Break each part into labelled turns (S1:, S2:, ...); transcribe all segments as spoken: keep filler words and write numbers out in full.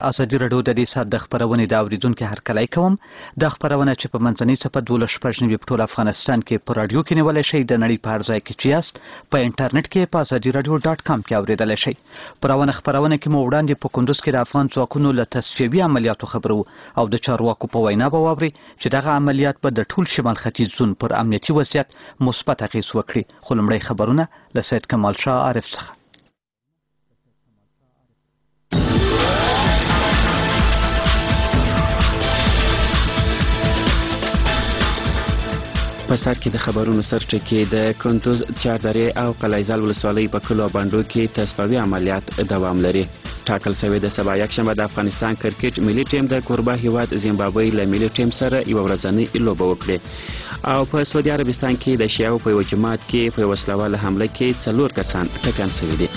S1: ازادي راډیو د دې ساعت د خپرونې د اوریدونکو هرکلی کوم. د خپرونه چې په منځنۍ څپه دولس شپږ نوي په ټول افغانستان کې په راډیو کې نیولی شئ، د نړۍ په هر ځای کې چې یاست په انټرنیټ کې په ازادي راډیو ډاټ کام کې اورېدلی شئ. پرونه خپرونه کې مو وړاندې په کندوز کې د افغان ځواکونو له تصفیوي عملیاتو خبرو او د چارواکو په وینا به واورئ چې دغه عملیات به د ټول شمال ختیځ زون پر امنیتي وضعیت مثبت اغېز وکړي. خو لومړی خبرونه له سید کمال شاه عارف څخه.
S2: په سر کې د خبرونو سرټکي د کندوز، چاردرې او قلعهزال ولسوالۍ په کلو او بانډو کې تصفیوي عملیات دوام لري. ټاکل شوې د سبا یکشنبه د افغانستان کرکټ ملي ټیم د کوربه هیواد زیمبابوې له ملي ټیم سره یوه ورځنۍ لوبه وکړي. او په سعودي عربستان کې د شیعو په یوه جماعت کې په یوه وسلواله حمله کې څلور کسان ټکان شوي دي.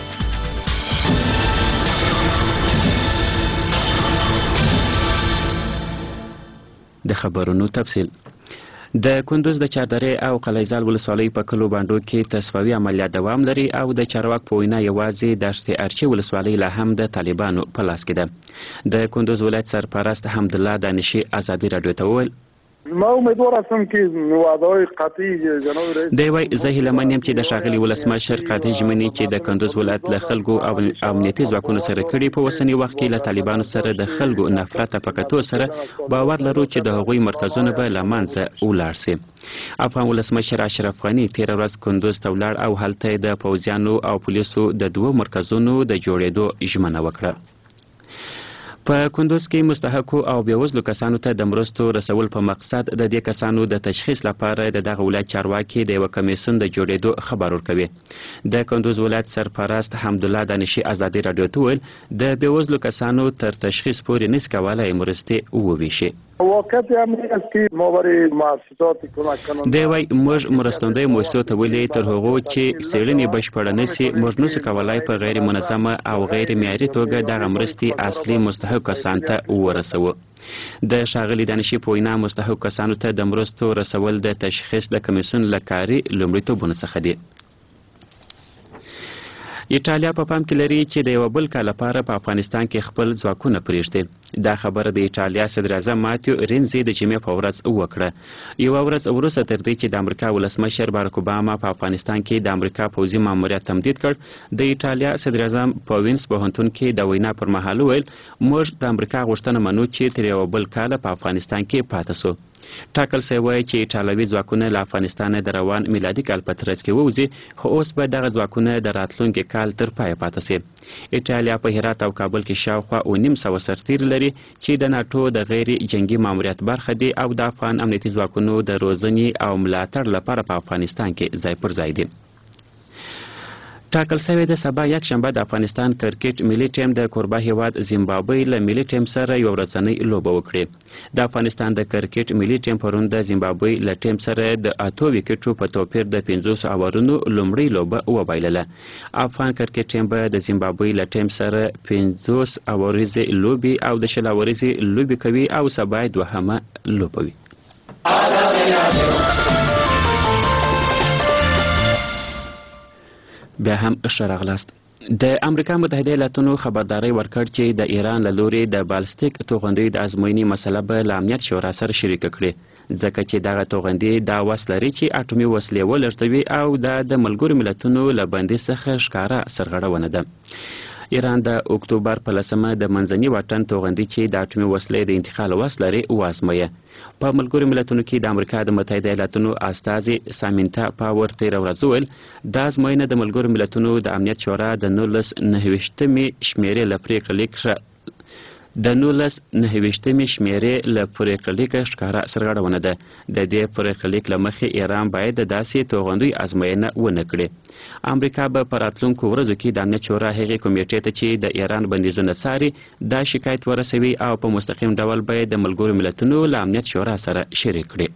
S2: د خبرونو تفصیل. د کندوز، د چاردرې او قلعهزال ولسوالۍ په کلو بانډو کې تصفیوي عملیات دوام لري او د چارواک په وینا یوازې دشت ارچي ولسوالۍ لا هم د طالبانو په لاس کې ده. د کندوز ولایت سرپرست حمدالله دانشي ازادي راډیو ته وویل
S3: ما امیدوار هستم که وعده‌های قطعی جناب رئیس
S2: دی وایي زه هیلهمن یم چې د ښاغلي ولسمشر قاطع ژمنې چې د کندوز ولایت له خلکو او امنیتي ځواکونو سره کړي په اوسني وخت کې له طالبانو سره د خلکو نفرت په کتو سره باور لرو چې د هغوی مرکزونه به له منځه ولاړ سي. افغان ولسمشر اشرف غني تېره ورځ کندوز ته ولاړ او هلته د پوځیانو او پولیسو د دوو مرکزونو د جوړېدو ژمنه وکړه. په کندوز کې مستحقو او بېوزلو کسانو ته د مرستو رسول په مقصد د دې کسانو د تشخیص لپاره د دغه ولایت چارواکي د یوه کمیسیون د جوړېدو خبر ورکوي. د کندوز ولایت سرپرست حمدالله دانشي ازادي راډیو ته وویل د بېوزلو کسانو تر تشخیص پورې نشي کولی مرستې وویشي.
S3: واقعیت هم است که ما برای مؤسسات کمک کننده
S2: دی وایي موږ مرستندویو مؤسسو ته ولې تر هغو چې څېړنې بشپړه نشي موږ نشو کولی په غیر منظمه او غیر معیاري توګه دغه مرستې اصلي مستحق کسانو ته ورسوو. د ښاغلي دانشي په وینا مستحق کسانو ته د مرستو رسول د تشخیص د کمیسیون له کاري لومړیتوبونو څخه دي. ایټالیا په پام کې لري چې د یوه بل کال لپاره په افغانستان کې خپل ځواکونه پرېږدي. دا خبره د ایټالیا صدر اعظم ماتیو رینزي د جمعې په ورځ وکړه. یوه ورځ وروسته تر دې چې د امریکا ولسمشر باراک اوباما په افغانستان کې د امریکا پوځي ماموریت تمدید کړ، د ایټالیا صدر اعظم په وینس پوهنتون کې د وینا پر مهال وویل موږ د امریکا غوښتنه منو چې تر یوه بل کاله په افغانستان کې پاتې سو. ټاکل شوی وای چې ایټالوي ځواکونه له افغانستانه د روان میلادي کال په ترڅ کې ووځي، خو اوس به دغه ځواکونه د راتلونکي کال تر پایه پاتې سي. ایټالیا په هرات او کابل کې شاوخوا اوه نیم سوه سرتیري لري چې د ناټو د غیر جنگي ماموریت برخه دي او د افغان امنیتي ځواکونو د روزنې او ملاتړ لپاره په افغانستان کې ځای پر ځای دي. ټاکل شوی د سبا یکشنبه د افغانستان کرکټ ملي ټیم د کوربه هیواد زیمبابوې له ملي ټیم سره یوه ورځنۍ لوبه وکړي. د افغانستان د کرکټ ملي ټیم پرون د زیمبابوې له ټیم سره د اتو ویکټو په توپیر د پنځوسو اورونو لومړۍ لوبه وبایلله. افغان کرکټ ټیم به د زیمبابوې له ټیم سره پنځوس اوریزې لوبې او د شل اوریزې لوبې کوي او سبا یې دوهمه لوبه وي. بیا هم ښه راغلاست. د امریکا متحده ایالاتونو خبرداری ورکړ چې د ایران له لوري د بالستیک توغندیو د ازموینې مسله به له امنیت شورا سره شریکه کړي، ځکه چې دغه توغندي دا وس لري چې اټومي وسلې ولېږدوي او دا د ملګرو ملتونو له بندي څخه ښکاره سرغړونه ده. ایران د اکتوبر په لسمه د منځني واټن توغندي چې د اټومي وسلې د انتقال وس لري وازمویه. په ملګرو ملتونو کې د امریکا د متحده ایالاتونو استازي سامینتا پاور تېره ورځ وویل دا ازموینه د ملګرو ملتونو د امنیت شورا د نولس نهه ویشتمې شمېرې له پرېکړه لیک د نولس نهه ویشتمې شمېرې له پرېکړه لیکه ښکاره سرغړونه ده. د دې پرېکړه لیک له مخې ایران باید د داسې توغندیو ازموینه ونه کړي. امریکا به په راتلونکو ورځو کې د امنیت شورا هغې کمیټې ته چې د ایران بندیزونه څاري دا شکایت ورسوي او په مستقیم ډول به د ملګرو ملتونو له امنیت شورا سره شریک کړي.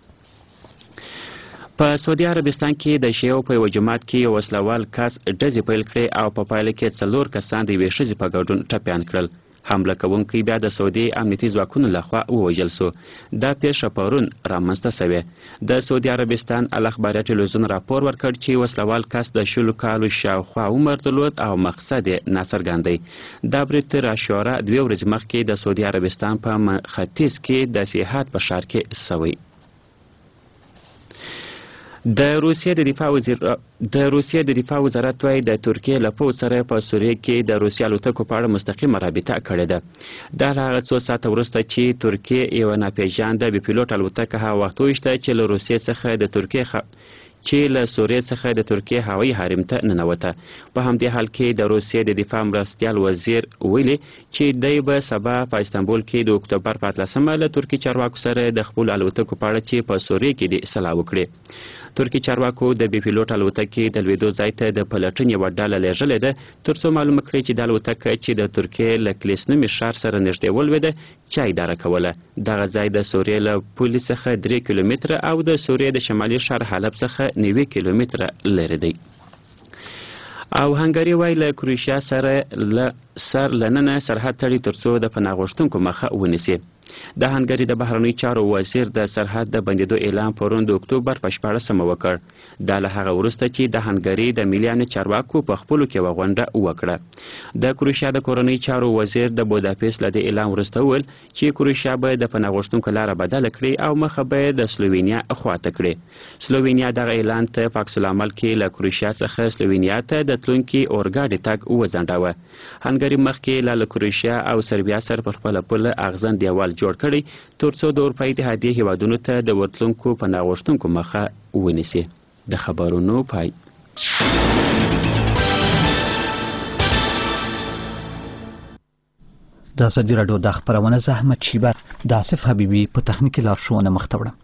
S2: په سعودي عربستان کې د شیعو په یوه جماعت کې یو وسلوال کس ډزې پیل کړې او په پایله کې څلور کسان د یوې ښځې په ګډون ټپیان کړل. حمله کوونکی بیا د سعودي امنیتي ځواکونو لخوا ووژل سو. دا پیښه پرون رامنځته سوې. د سعودي عربستان الاخباري ټلویزیون راپور ورکړ چې وسلوال کس د شلو کالو شاوخوا عمر درلود او مقصد یې ناڅرګند دی. دا برید تر عاشورا دوې ورځې مخکې د سعودي عربستان په ختیځ کې د سیاحت په ښار کې سوی. د روسیې د دفاع وزیر د روسیې د دفاع وزارت وايي د ترکیې له پوځ سره په سوریه کې د روسیې الوتکو په اړه مستقیمه رابطه کړې ده. دا له هغه څو ساعته وروسته چې ترکیې یوه ناپېژانده بې پیلوټ الوتکه هغه وخت وویشته چې له روسیې څخه د ترکیې خ... چې له سوریې څخه د ترکیې هوایي حریم ته ننوته. په همدې حال کې د روسیې د دفاع مرستیال وزیر ویلي چې دی به سبا په استانبول کې د اکتوبر په اتلسمه له ترکي چارواکو سره د خپلو الوتکو په اړه چې په سوریې کې دي سلا وکړي. ترکي چارواکو د بې پیلوټ الوتکې د لوېدو ځای ته د پلټنې یوه ډله لېږلې ده تر څو معلومه کړي چې د الوتکه چې د ترکیې له کلیس نومي ښار سره نږدې ولوېده چا اداره کوله. دغه ځای د سوریې له پولې څخه درې کیلومتره او د سوریې د شمالي ښار حلب څخه نوي کیلومتره لرې دی. او هنګري وایي له کروشیا سره له سر لننه سرحد تړي تر څو د پناه غوښتونکو مخه ونیسي. د هنګري د بهرنیو چارو وزیر د سرحد د بندېدو اعلان پرون د اکتوبر په شپاړسمه وکړ. دا له هغه وروسته چې د هنګري د ملي امنیت چارواکو په خپلو کې یوه غونډه وکړه. د کروشیا د کورنیو چارو وزیر د بوداپست له دې اعلان وروسته وویل چې کروشیا به د پناه غوښتونکو لاره بدله کړي او مخه به یې د سلووینیا خواته کړي. سلووینیا دغه اعلان ته په عکس العمل کې له کروشیا څخه سلووینیا ته د تلونکي اورګاډي تګ وځنډاوه. هنګري مخکې لا له کروشیا او سربیا سره پر خپله پوله اغزن دیوال جوړ کړی تر څو د اروپا اتحادیې هیوادونو ته د ورتلونکو پناه غوښتونکو مخه ونیسي. د خبرونو پای.
S1: د ازادي راډیو د خپرونه زحمت شیبر د آصف حبیبي په تخنیکي لارښوونه مخته وړم.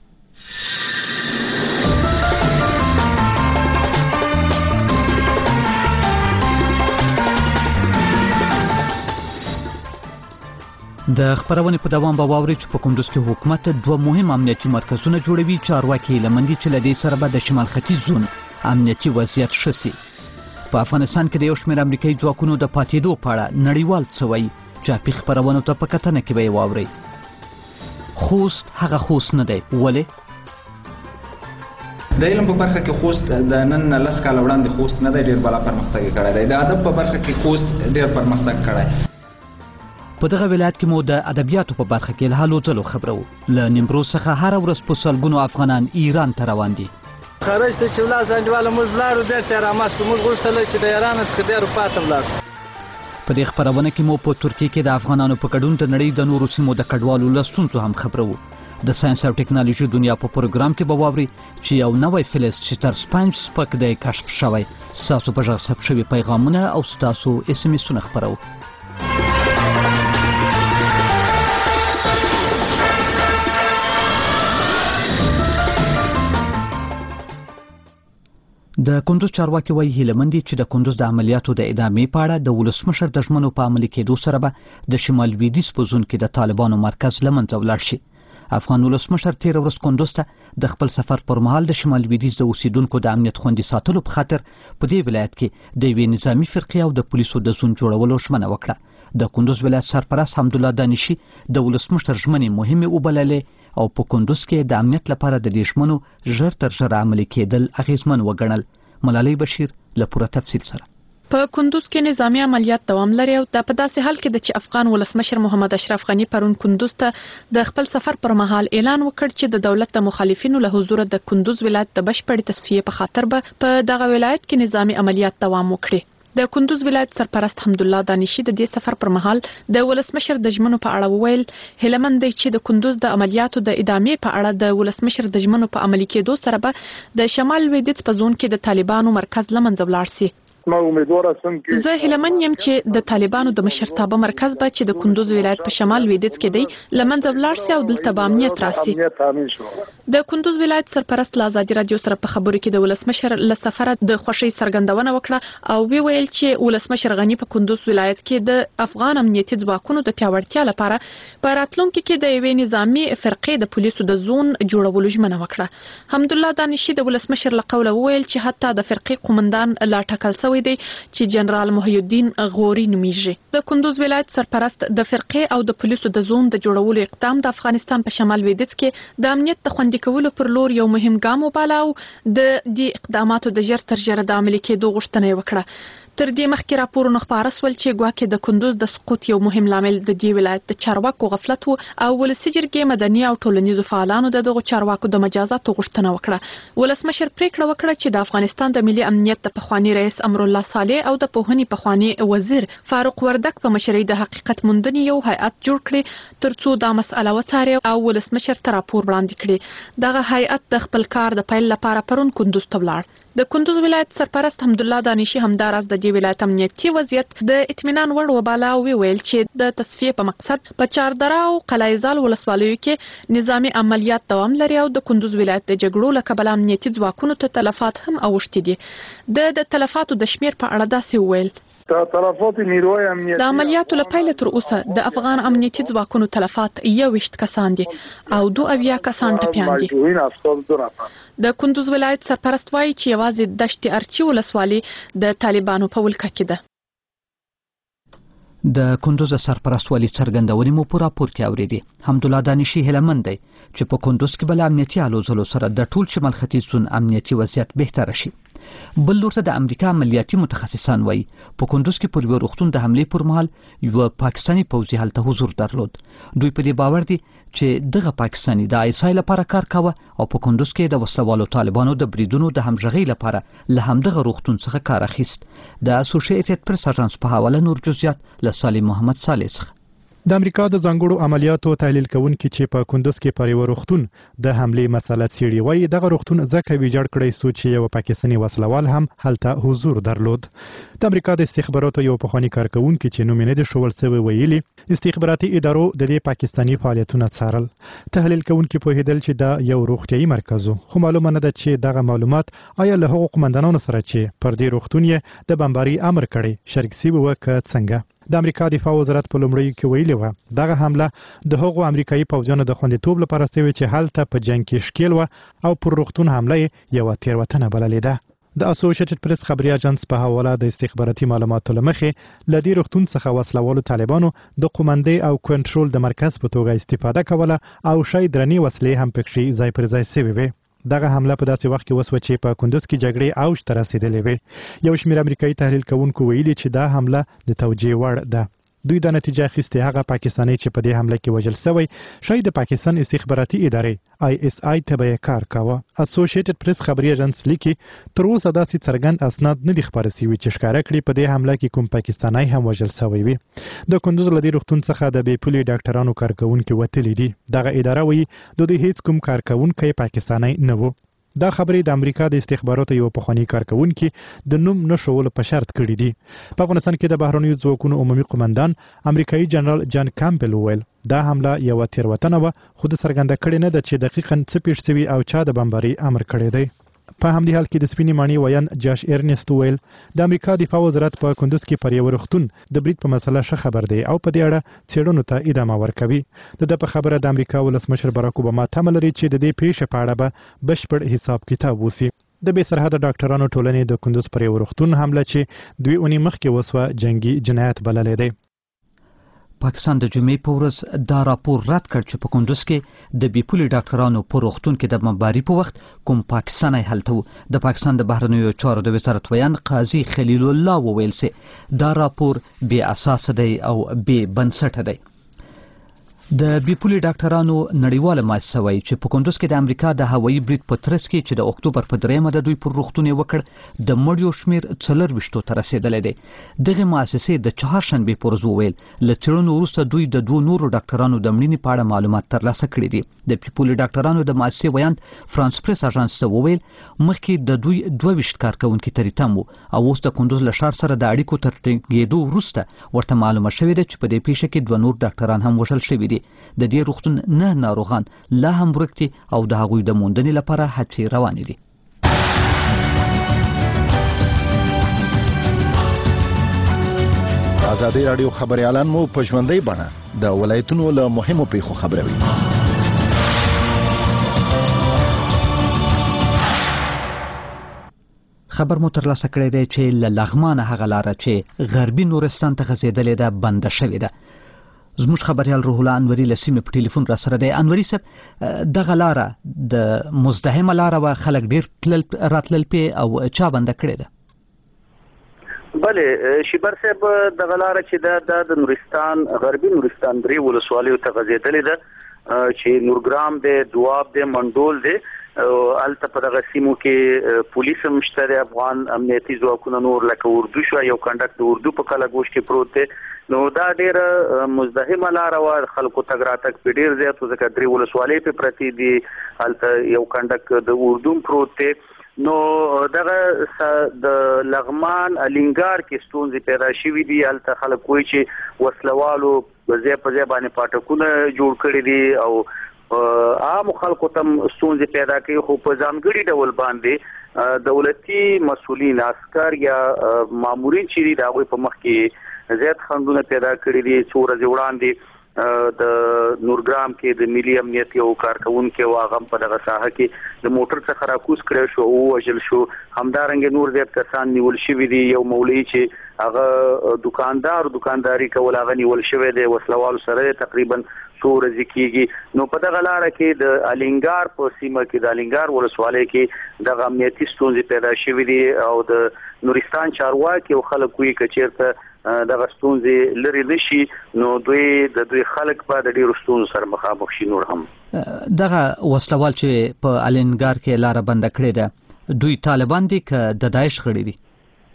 S1: د خبرونې په دوام به واورئ چې په کندوز کې حکومت دوه مهم امنیتي مرکزونه جوړوي. چارواکي هیله مند دي چې له دې سره به د شمال ختیځ زون امنیتي وضعیت ښه سي. په افغانستان کې د یو شمېر امریکایي ځواکونو د پاتېدو په اړه نړیوال څه وایي. چاپي خبرونو ته په کتنه کې به یې واورئ. خوست هغه خوست نه دی. ولې؟
S4: د علم په برخه کې خوست د نن لس کاله وړاندې خوست نه دی ډېر بالا پرمختګ کړی دی. د ادب په برخه کې خوست ډېر پرمختګ کړی.
S1: په دغه ولایت کې مو د ادبیاتو په برخه کې له هلو ځلو خبرو. له نیمروز څخه هره ورځ په سلګونو افغانان ایران ته روان دي.
S5: خرج ته چې ولاړ انډیواله موږ لاړو بیرته یې راماستو. موږ غوښتل چې د ایران څخه بیا اروپا ته ولاړ شو.
S1: په دې خپرونه کې مو په ترکیې کې د افغانانو په ګډون د نړۍ د نورو سیمو د کډوالو له ستونزو هم خبرو. د ساینس او ټکنالوژي دنیا په پروګرام کې به واورئ چې یو نوی فلز چې تر سپنج سپک دی کشف شوی. ستاسو په غږ ثبت شوي پیغامونه او ستاسو اس ام اسونه خپرو. د کندوز چارواکي وایي هیله مند دي چې د کندوز د عملیاتو د ادامې په اړه د ولسمشر د ژمنو په عملي کېدو سره به د شمال لویدیځ په زون کې د طالبانو مرکز له منځه ولاړ شي. افغان ولسمشر تېره ورځ کندوز ته د خپل سفر پر مهال د شمال لویدیځ د اوسیدونکو د امنیت خوندي ساتلو په خاطر په دې ولایت کې د یوې نظامي فرقې او د پولیسو د زون جوړولو ژمنه وکړه. د کندوز ولایت سرپرست حمدالله دانشي د ولسمشر ژمنې مهمې وبللې او په کندوز کې د امنیت لپاره د دې ژمنو ژر تر ژره عملي کېدل اغیزمن وګڼل. ملالۍ بشیر له پوره تفصیل سره.
S6: په کندوز کې نظامی عملیات دوام لري او د په داسې حال کې د چې افغان ولسمشر محمد اشرف غنی پرون کندوز ته د خپل سفر پر مهال اعلان وکړ چې د دولت د مخالفینو له حضور د کندوز ولایت د بشپړ تصفیه په خاطر به په دغه ولایت کې نظامی عملیات دوام وکړي. د کندوز ولایت سرپرست حمدالله دانشي د دې سفر پر مهال د ولسمشر د ژمنو په اړه وویل هیله مند دی چې د کندوز د عملیاتو د ادامې په اړه د ولسمشر د ژمنو په عملي کېدو سره به د شمال لویدیځ په زون کې د طالبانو مرکز له منځه ولاړ سي.
S3: ما امیدوار هستم که
S6: زه هیلهمن یم چې د طالبانو د مشرتابه مرکز به چې د کندوز ولایت په شمال لویدیځ کې دی لمنځه ولاړ سي او دلته به امنیت راسي. د کندوز ولایت سرپرست له ازادي راډیو سره په خبرو کې د ولسمشر له سفره د خوښۍ څرګندونه وکړه او وی ویل چې ولسمشر غنی په کندوز ولایت کې د افغان امنیتي ځواکونو د پیاوړتیا لپاره په راتلونکي کې د یوې نظامی فرقې د پولیسو د زون جوړولو ژمنه وکړه. حمدالله دانشي د ولسمشر له قوله وویل چې حتی د فرقې قومندان لا ټاکل شوی دی چې جنرال محی الدین غوري نومیږي. د کندوز ولایت سرپرست د فرقې او د پولیسو د زون د جوړولو اقدام د افغانستان په شمال لویدیځ کې د امنیت د خوندي کولو پر لور یو مهم ګام وباله او د دې اقداماتو د ژر تر ژره د عملي کېدو غوښتنه وکړه. تر دې مخکې راپورونه خپاره سول چې ګواکې د کندوز د سقوط یو مهم لامل د دې ولایت د چارواکو غفلت و او ولسي جرګې مدني او ټولنیزو فعالانو د دغو چارواکو د مجازاتو غوښتنه وکړه. ولسمشر پریکړه وکړه چې د افغانستان د ملي امنیت د پخوانی رئیس امرالله صالح او د پوهنې پخوانی وزیر فاروق وردک په مشرۍ د حقیقت موندنې یو هیئت جوړ کړي ترڅو دا مسأله وڅاري او ولسمشر ته راپور وړاندې کړي. دغه هیئت د خپل کار د پیل لپاره پرون کندوز ته ولاړ. د کندوز ولایت سرپرست حمدالله دانشي همداراز د دې ولایت امنیتي وضعیت د اطمینان وړ وباله او ویل چې د تصفیه په مقصد په چاردره او قلعه‌زال ولسوالیو کې نظامی عملیات دوام لري او د کندوز ولایت د جګړو له کبله امنیتي ځواکونو ته تلفات هم اوښتي دي. د د تلفاتو د شمیر په اړه داسې ویل
S3: تلفات نیروی امنیتي
S6: د عملیاتو له پیله تر اوسه د افغان امنیتي ځواکونو تلفات یوویشت کسان دي او دوه اویا کسان ټپیان دي. د کندوز ولایت سرپرست وایي چې یوازې دشت ارچي ولسوالي د طالبانو په ولکه کې ده.
S1: د کندوز سرپرست والي څرګندونې مو په راپور کې اورېدې. حمدالله دانشي هیلهمند دی چې په کندوز کې بل امنیتي هلو ځلو سره د ټول شمال ختیځ زون امنیتي وضعیت بهتره شي. بل لور ته د امریکا عملیاتي متخصصان وایي په کندوز کې پر یو روغتون د حملې پر مهال یو پاکستاني پوځي هلته حضور درلود. دوی په دې باور دي چې دغه پاکستاني د آی اس آی لپاره کار کاوه او په کندوز کې د وسلوالو طالبانو د بریدونو د همغږۍ لپاره له همدغه روغتون څخه کار اخیست. د اسوسییټډ پریس اژانس په حواله نور جزئیات له سالم محمد صالح څخه.
S7: د امریکا د ځانګړو عملیاتو تحلیل کوونکي چې په کندوز کې پر یو روغتون د حملې مسله څېړي وایي دغه روغتون ځکه ویجاړ کړی سو چې یو پاکستاني وسلوال هم هلته حضور درلود. د امریکا د استخباراتو یو پخوانی کارکونکي چې نوم یې نه دی ښودل سوی ویلي استخباراتي ادارو د دې پاکستاني فعالیتونه څارل. تحلیل کوونکي پوهېدل چې دا یو روغتیايي مرکز و خو معلومه نه ده چې دغه معلومات آیا له هغو قومندانانو سره چې پر دې روغتون یې د بمباري امر کړی شریک سوي وه که څنګه. د امریکا دفاع وزارت په لومړیو کې ویلي وه دغه حمله د هغو امریکایي پوځیانو د خوندیتوب لپاره سوې چې هلته په جنګ کې ښکیل وه او پر روغتون حمله یې یوه تېروتنه بللې ده. د اسوسییټډ پریس خبري اژانس په حواله د استخباراتي معلوماتو له مخې له دې روغتون څخه وسلوالو طالبانو د قومندې او کنټرول د مرکز په توګه استفاده کوله او شاید درنې وسلې هم پکې ځای پر ځای سوي وې. دغه حمله په داسې وخت کې وسوه چې په کندوز کې جګړې اوج ته رسېدلې وې. یو شمېر امریکایي تحلیل کوونکو ویلي چې دا حمله د توجیه وړ ده. دوی د نتیجه اخیستې هغه پاکستاني چې په دې حمله کې وژل شوی شاید د پاکستان استخباراتي ادارې آی اس آی ته به کار کاوه. اسوسییټډ پریس خبري اژانس لیکي تر اوسه داسې څرګند اسناد نه دي خپاره سوي چې ښکاره کړي په دې حمله کې کوم پاکستانی هم وژل شوی وي. د کندوز له دې روغتون څخه د بې پولې ډاکټرانو کارکونکي وتلي دي. دغه اداره وایي د دوی هیڅ کوم کارکونکی پاکستانی نه و. دا خبرې د امریکا د استخباراتو یو پخوانی کارکونکي د نوم نه ښوولو په شرط کړي دي. په افغانستان کې د بهرنیو ځواکونو عمومي قومندان امریکایي جنرال جان کامپل وویل دا حمله یوه تېروتنه وه خو د څرګنده کړې نه ده چې دقیقاً څه پیښ شوي او چا د بمباري امر کړی دی. په همدې حال کې د سپینې ماڼۍ ویان جاش ایرنست وویل د امریکا دفاع وزارت په کندوز کې پر یو روغتون د برید په مسله ښه خبر دی او په دې اړه څېړنو ته ادامه ورکوي. د ده په خبره د امریکا ولسمشر باراک اوباما تمه لري چې د دې پیښې په اړه به بشپړ حساب کتاب وسی. د بې سرحده ډاکټرانو ټولنې د کندوز پر یو روغتون حمله چې دوی اونۍ مخکې وسوه جنګي جنایت بللی دی.
S1: پاکستان د جمعې په ورځ دا راپور رد کړ چې په کندوز کې د بې پولې ډاکټرانو په روغتون کې د بمباري په وخت کوم پاکستانی هلته و. د پاکستان د بهرنیو چارو د وزارت ویان قاضي خلیل الله وویل چې دا راپور بې اساسه دی او بې بنسټه دی. د بې پولې ډاکټرانو نړیواله مؤسسه وایي چې په کندوز کې د امریکا د هوایي برید په ترڅ کې چې د اکتوبر په دریمه د دوی پر روغتون یې وکړ د مړیو شمېر څلرویشتو ته رسېدلی دی. دغې مؤسسې د چهارشنبې په ورځ وویل له څېړنو وروسته دوی د دوو نورو ډاکټرانو د مړینې په اړه معلومات ترلاسه کړي دي. د بې پولې ډاکټرانو د مؤسسې ویاند فرانس پریس اژانس ته وویل مخکې د دوی دوه ویشت کارکوونکي ترې تم وو او اوس د کندوز له ښار سره د اړیکو تر ټینګېدو وروسته ورته معلومه شوې ده چې په دې پیښه کې دوه نور ډاکټران هم وژل شوي دي. د دې روغتون نه ناروغان لا هم ورک دي او د هغوی د موندنې لپاره هڅې روانې دي.
S8: ازادي راډیو خبريالان مو په ژوندۍ بڼه د ولایتونو له مهمو پیښو خبروي.
S1: خبر مو ترلاسه کړی دی چې له لغمانه هغه لاره چې غربي نورستان ته غځېدلې ده بنده شوې ده. زموږ خبريال روح الله انوري له سیمې په ټلیفون را سره دی. انوري صاحب، دغه لاره د مزدحمه لاره وه، خلک ډېر تلل راتلل پې او چا بنده کړې ده؟
S9: بله شیبر صاحب، دغه لاره چې ده د نورستان غربي نورستان درې ولسوالیو ته غځېدلې ده چې نورګرام دی، دواب دی، منډول دی. الته په دغه سیمو کې پولیس هم شته دی، افغان امنیتي ځواکونه نور لکه اردو شو، یو کنډک د اردو په کلګوش کې پروت دی. نو دا ډېره مزدحمه لاره وه، خلکو تګ راتګ پې ډېر زیات و ځکه درې ولسوالۍ پې پرتې دي، هلته یو کنډک د اردو پروت دی. نو دغه د لغمان الینګار کې ستونزې پیدا شوي دي. هلته خلک وایي چې وسلوالو ځای په ځای باندې پاټکونه جوړ کړي دي او عامو خلکو ته ستونزې پیدا کوي، خو په ځانګړي ډول باندې دولتي مسؤلین، عسکر یا مامورین چې دي د هغوی په مخ کې زیات خنډونه پیدا کړي دي. څو ورځې وړاندې د نورګرام کې د ملي امنیت یو کارکونکي و، هغه په دغه ساحه کې د موټر څخه راکوز کړی شو او وژل شو. همدارنګه نور زیات کسان نیول شوي دي. یو مولوي چې هغه دکاندار دکانداري کول، هغه نیول شوی دی وسلوالو سره، تقریبا څو ورځې کېږي. نو په دغه لاره کې د الینګار په سیمه کې د الینګار ولسوالۍ کې دغه امنیتي ستونزې پیدا شوي دي او د نورستان چارواکي او خلک وایي که چېرته دغه ستونزې لرې نه شي نو دوی د دوی خلک به د ډېرو ستونزو سره مخامخ شي. نور هم
S1: دغه وسلوال چې په الینګار کې لاره بنده کړې ده، دوی طالبان دي که د داعش غړي دي؟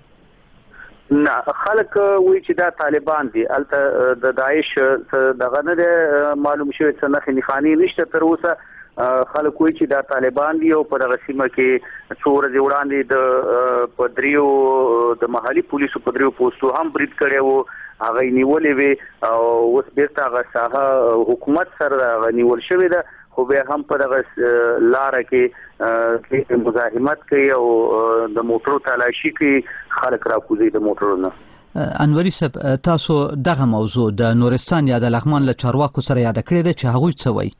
S9: نه، خلک وایي چې دا طالبان دي. هلته د داعش دغه نه دی معلوم شوی، څه نښې نښانې نشته تر اوسه. خلک وایي چې دا طالبان دي او په دغه سیمه کې څو ورځې وړاندې د په دریو د محلي پولیسو په دریو پوستو هم برید کړی و، هغه یې نیولې وې او اوس بیرته هغه ساحه حکومت سره هغه نیول شوې ده، خو بیا هم په دغه لاره کې مزاحمت کوي او د موټرو تلاشي کوي، خلک راکوزي د موټرو نه.
S1: انوري صاحب، تاسو دغه موضوع د نورستان یا د لغمان له چارواکو سره یاده کړې ده چې هغوی څه وایي؟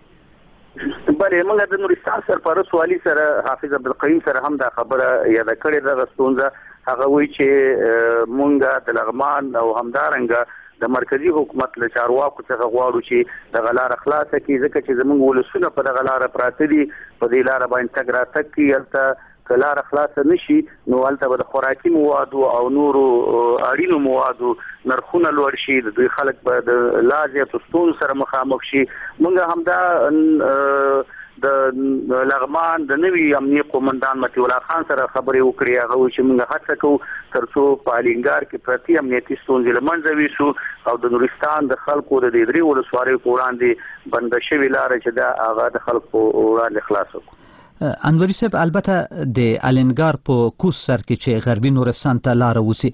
S9: بله، موږ د نورستان سرپرست والي سره حافظ عبدالقیوم سره هم دا خبره یاده کړې دغه ستونزه. هغه وایي چې موږ د لغمان او همدارنګه د مرکزي حکومت له چارواکو څخه غواړو چې دغه لاره خلاصه کړي، ځکه چې زموږ ولسونه په دغه لاره پراته دي، په دې لاره باندې تګ راتګ کوي. هلته که لاره خلاصه نه شي نو هلته به د خوراکي موادو او نورو اړینو موادو نرخونه لوړ شي، د دوی خلک به د لا زیاتو ستونزو سره مخامخ شي. موږ همدا د لغمان د نوي امنیه قومندان مطیع الله خان سره خبرې وکړې. هغه وایي چې موږ هڅه کوو تر څو په الینګار کې پرتې امنیتي ستونزې له منځه ویسو او د نورستان د خلکو د دې درې ولسوالیو په وړاندې بنده شوې لاره چې ده هغه د خلکو په وړاندې خلاصه کړو.
S1: انوري صاحب، البته د الینګار په کوز سر کې چې غربي نورستان ته لاره وسی،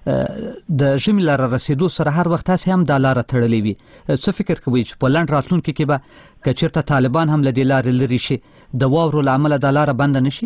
S1: د ژمي لاره رسیدو سره هر وخت هسې هم دا لاره تړلې وي. څه فکر کوئ چې په لنډ راتلونکي کې به که چېرته طالبان هم له دې لارې لرې شي، د واورو له امله دا لاره بنده نه شي؟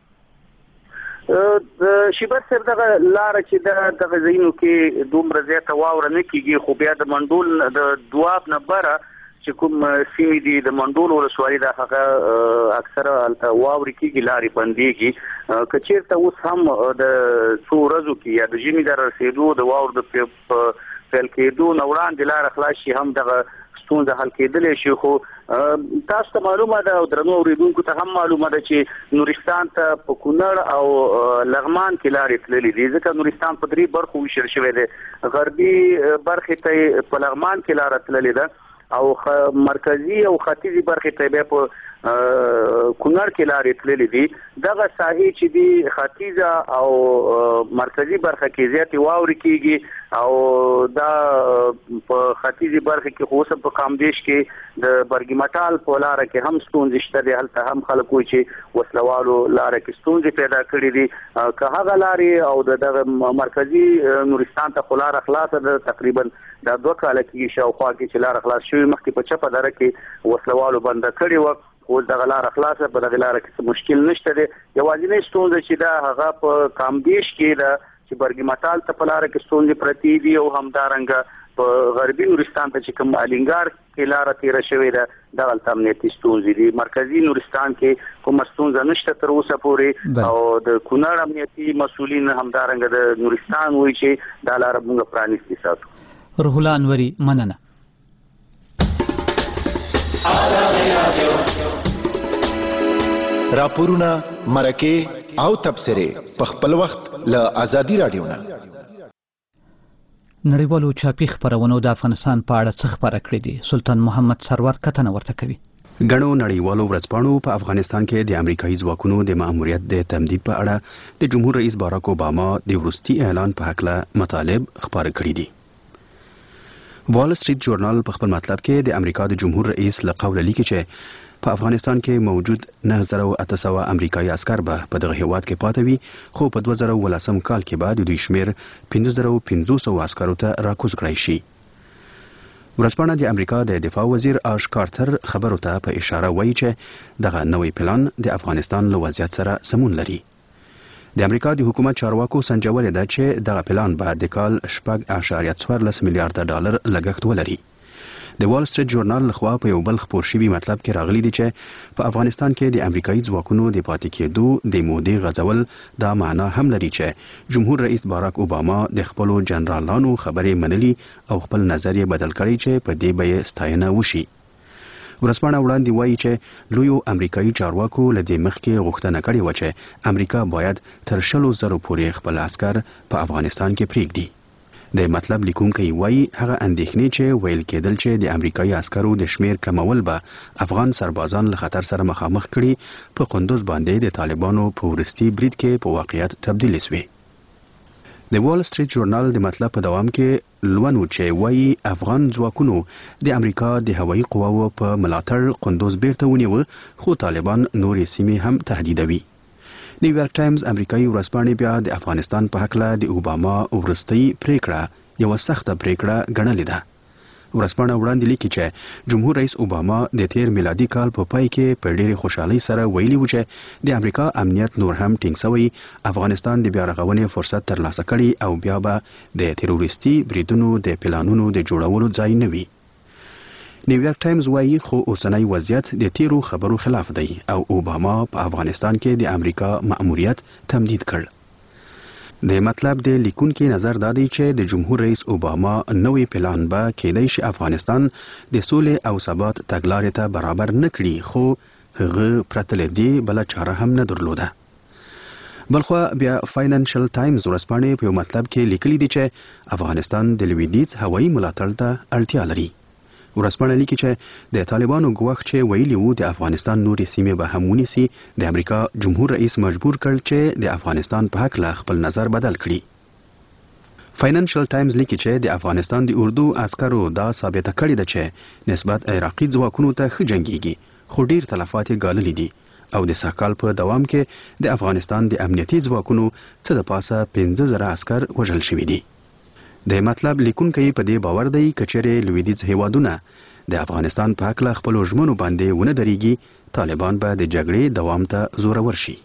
S9: شیبر صاحب، دغه لاره چې ده دغه ځایونو کې دومره زیاته واوره نه کېږي، خو بیا د منډول د دواب نه بره چې کوم سیمې دي د منډول ولسوالي ده هغه اکثره هلته واورې کېږي، لارې بندېږي. که چېرته اوس هم د څو ورځو کې یا د ژمي د رسېدو د واورو د پیل کېدو نه وړاندې لاره خلاص شي هم دغه ستونزه حل کېدلی شي. خو تاسو ته معلومه ده او درنو اورېدونکو ته هم معلومه ده چې نورستان ته په کونړ او لغمان کې لارې تللې دي، ځکه نورستان په درې برخو ویشل شوی دی. غربي برخې ته په لغمان کې لاره تللې ده او مرکزي او ختیځي برخې ته بیا په کونړ کې لارې تللې دي. دغه ساحې چې دي ختیځه او مرکزي برخه کې زیاتې واورې کېږي او دا په ختیځي برخه کې خو اوس په کامدیش کې د برګي مټال په لاره کې هم ستونزې شته دي. هلته هم خلک وایي چې وسلوالو لاره کې ستونزې پیدا کړي دي. که هغه لارې او د دغه مرکزي نورستان ته خو لاره خلاصه ده، تقریبا دا دوه کاله کېږي شاوخوا کې چې لاره خلاص شوې، مخکې په چپه دره کې وسلوالو بنده کړې وه، اوس دغه لاره خلاصه، په دغه لاره کې څه مشکل نشته دی. یوازینۍ ستونزه چې ده هغه په کامدیش کې ده چې برګي مټال ته په لاره کې ستونزې پرتې دي او همدارنګه په غربي نورستان ته چې کوم الینګار کې لار تیره شوې ده د غلط امنیتي ستونزې دي. مرکزی نورستان کې کوم ستونزه نشته تر اوسه پورې او د کونړ امنیتي مسؤلین همدارنګه د نورستان وایي چې دا لار موږ پرانیستي ساتو.
S1: روح الله انوري، مننه.
S8: راپورونه، مرکه او تبصره په خپل وخت له ازادي رادیو نه.
S1: نړیوالو چاپي خبرونو د افغانستان په اړه څه خبره کړې دي؟ سلطان محمد سرور کتنه ورته کوي.
S10: ګڼو نړیوالو ورځپاڼو په افغانستان کې د امریکایي ځواکونو د مأموریت د تمدید په اړه د جمهور رئیس باراک اوباما د وروستي اعلان په هکله مطالب خپاره کړي دي. وال سټریټ جورنال په خپل مطلب کې د امریکا د جمهور رئیس له قوله لیکي چې په افغانستان کې موجود نه زره او اته سوه امریکایي عسکر به په دغه هیواد کې پاتې وي، خو په دوه زره ولسم کال کې به د دوی شمیر پنځه زره او پنځوس سوه عسکرو ته راکوز کړی شي. ورځپاڼه د امریکا د دفاع وزیر آش کارتر خبرو ته په اشاره وایي چې دغه نوی پلان د افغانستان له وضعیت سره سمون لري. د امریکا د حکومت چارواکو سنجولې ده چې دغه پلان به د کال شپږ اعشاریه څوارلس میلیارډه ډالر لګښت ولري. د وال سټریټ جورنال لخوا په یو بل خپور شوي مطلب کې راغلي دي چې په افغانستان کې د امریکایي ځواکونو د پاتې کېدو د مودې غځول دا معنا هم لري چې جمهور رئیس باراک اوباما د خپلو جنرالانو خبرې منلي او خپل نظر یې بدل کړی چې په دې به یې ستاینه وشي. ورځپاڼه وړاندې وایي چې لویو امریکایي چارواکو له دې مخکې غوښتنه کړې وه چې امریکا باید تر شلو زرو پورې خپل عسکر په افغانستان کې پرېږدي. د مطلب لیکونکی وایي هغه اندېښنې چې ویل کېدل چې د امریکایي عسکرو د شمیر کمول به افغان سربازان له خطر سره مخامخ کړي په قندوز باندې د طالبانو په وروستي برید کې په واقعیت تبدیل شوې. د وال سټریټ جورنال د مطلب په دوام کې لونو چې وایي افغان ځواکونو د امریکا د هوایي قواو په ملاتړ قندوز بیرته ونیوه، خو طالبان نورې سیمې هم تهدیدوي. نیویارک ټایمز امریکایي ورځپاڼې بیا د افغانستان په هکله د اوباما وروستۍ پریکړه یوه سخته پریکړه ګڼلې ده. ورځپاڼه وړاندې لیکي چې جمهور رئیس اوباما د تیر میلادي کال په پای کې په ډېرې خوشحالۍ سره ویلي و چې د امریکا امنیت نور هم ټینګ شوی، افغانستان د بیا رغونې فرصت ترلاسه کړي او بیا به د تروریستي بریدونو د پلانونو د جوړولو ځای نه وي. نیویارک ټایمز وایي خو اوسنی وضعیت د تیرو خبرو خلاف دی او اوباما په افغانستان کې د امریکا مأموریت تمدید کړ. د مطلب د لیکونکي نظر دا دی چې د جمهور رئیس اوباما نوی پلان به کېدای شي افغانستان د سولې او ثبات تګلارې ته برابر نه کړي، خو هغه پرته له دې بله چاره هم نه درلوده. بلخوا بیا فاینانشل ټایمز ورځپاڼې په یو مطلب کې لیکلي دي چې افغانستان د لویدیځ هوایي ملاتړ ته اړتیا لري. ورځپاڼه لیکي چې د طالبانو ګواښ چې ویلي وو د افغانستان نورې سیمې به هم ونیسي، د امریکا جمهور رئیس مجبور کړ چې د افغانستان په هکله خپل نظر بدل کړي. فاینانشل ټایمز لیکي چې د افغانستان د اردو عسکرو دا ثابته کړې ده چې نسبت عراقي ځواکونو ته ښه جنګیږي، خو ډیر تلفات یې ګاللي دي او د سږکال په دوام کې د افغانستان د امنیتي ځواکونو څه د پاسه پنځه زره عسکر وژل شوي دي. د مطلب لیکونکی په دې باور دی که چیرې لویدیځ هیوادونه د افغانستان په هکله خپلو ژمنو باندې ونه درېږي، طالبان به د جګړې دوام ته زورور شي.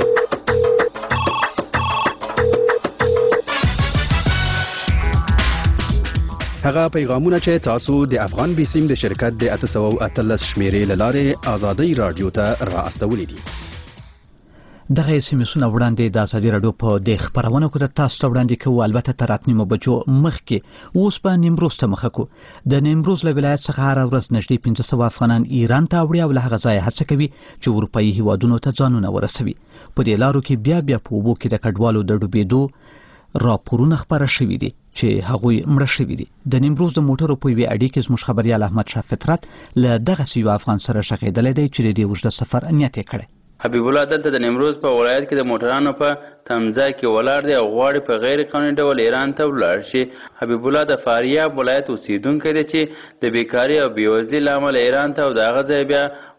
S10: هغه پیغامونه چې تاسو د افغان بیسیم د شرکت د اته سوه اتلس شمیرې له لارې ازادۍ راډیو ته را استولی دي.
S1: دغه سیمسونه وړاندې د ازادي راډیو په د خبرونو کې تاسو ته وړاندې کوو، البته تر اتنیمو بجو مخکې اوس په نیمروز ته مخه کو. د نیمروز له ولایت څخه هره ورځ نږدې پنځه سوه افغانان ایران ته وړي او له هغه ځایه هڅه کوي چې اروپایي هیوادونو ته ځانونه ورسوي. په دې لارو کې بیا بیا په اوبو کې د کډوالو د ډوبېدو راپورونه خپاره شوي دي چې هغوی مړه شوي دي. د نیمروز د موټرو په یوې اډې کې زموږ خبریال احمد شاه فطرت له دغسې یو افغان سره غږېدلی دی چې د دې اوږده سفر نیت یې کړی.
S11: حبیب الله دلته د نیمروز په ولایت کې د موټرانو په تمځای کې ولاړ دی او غواړي په غیر قانوني ډول ایران ته ولاړ شي. حبیب الله د فاریاب ولایت اوسیدونکی دی چې د بیکاري او بېوزلۍ له امله ایران ته او د هغه ځای بیا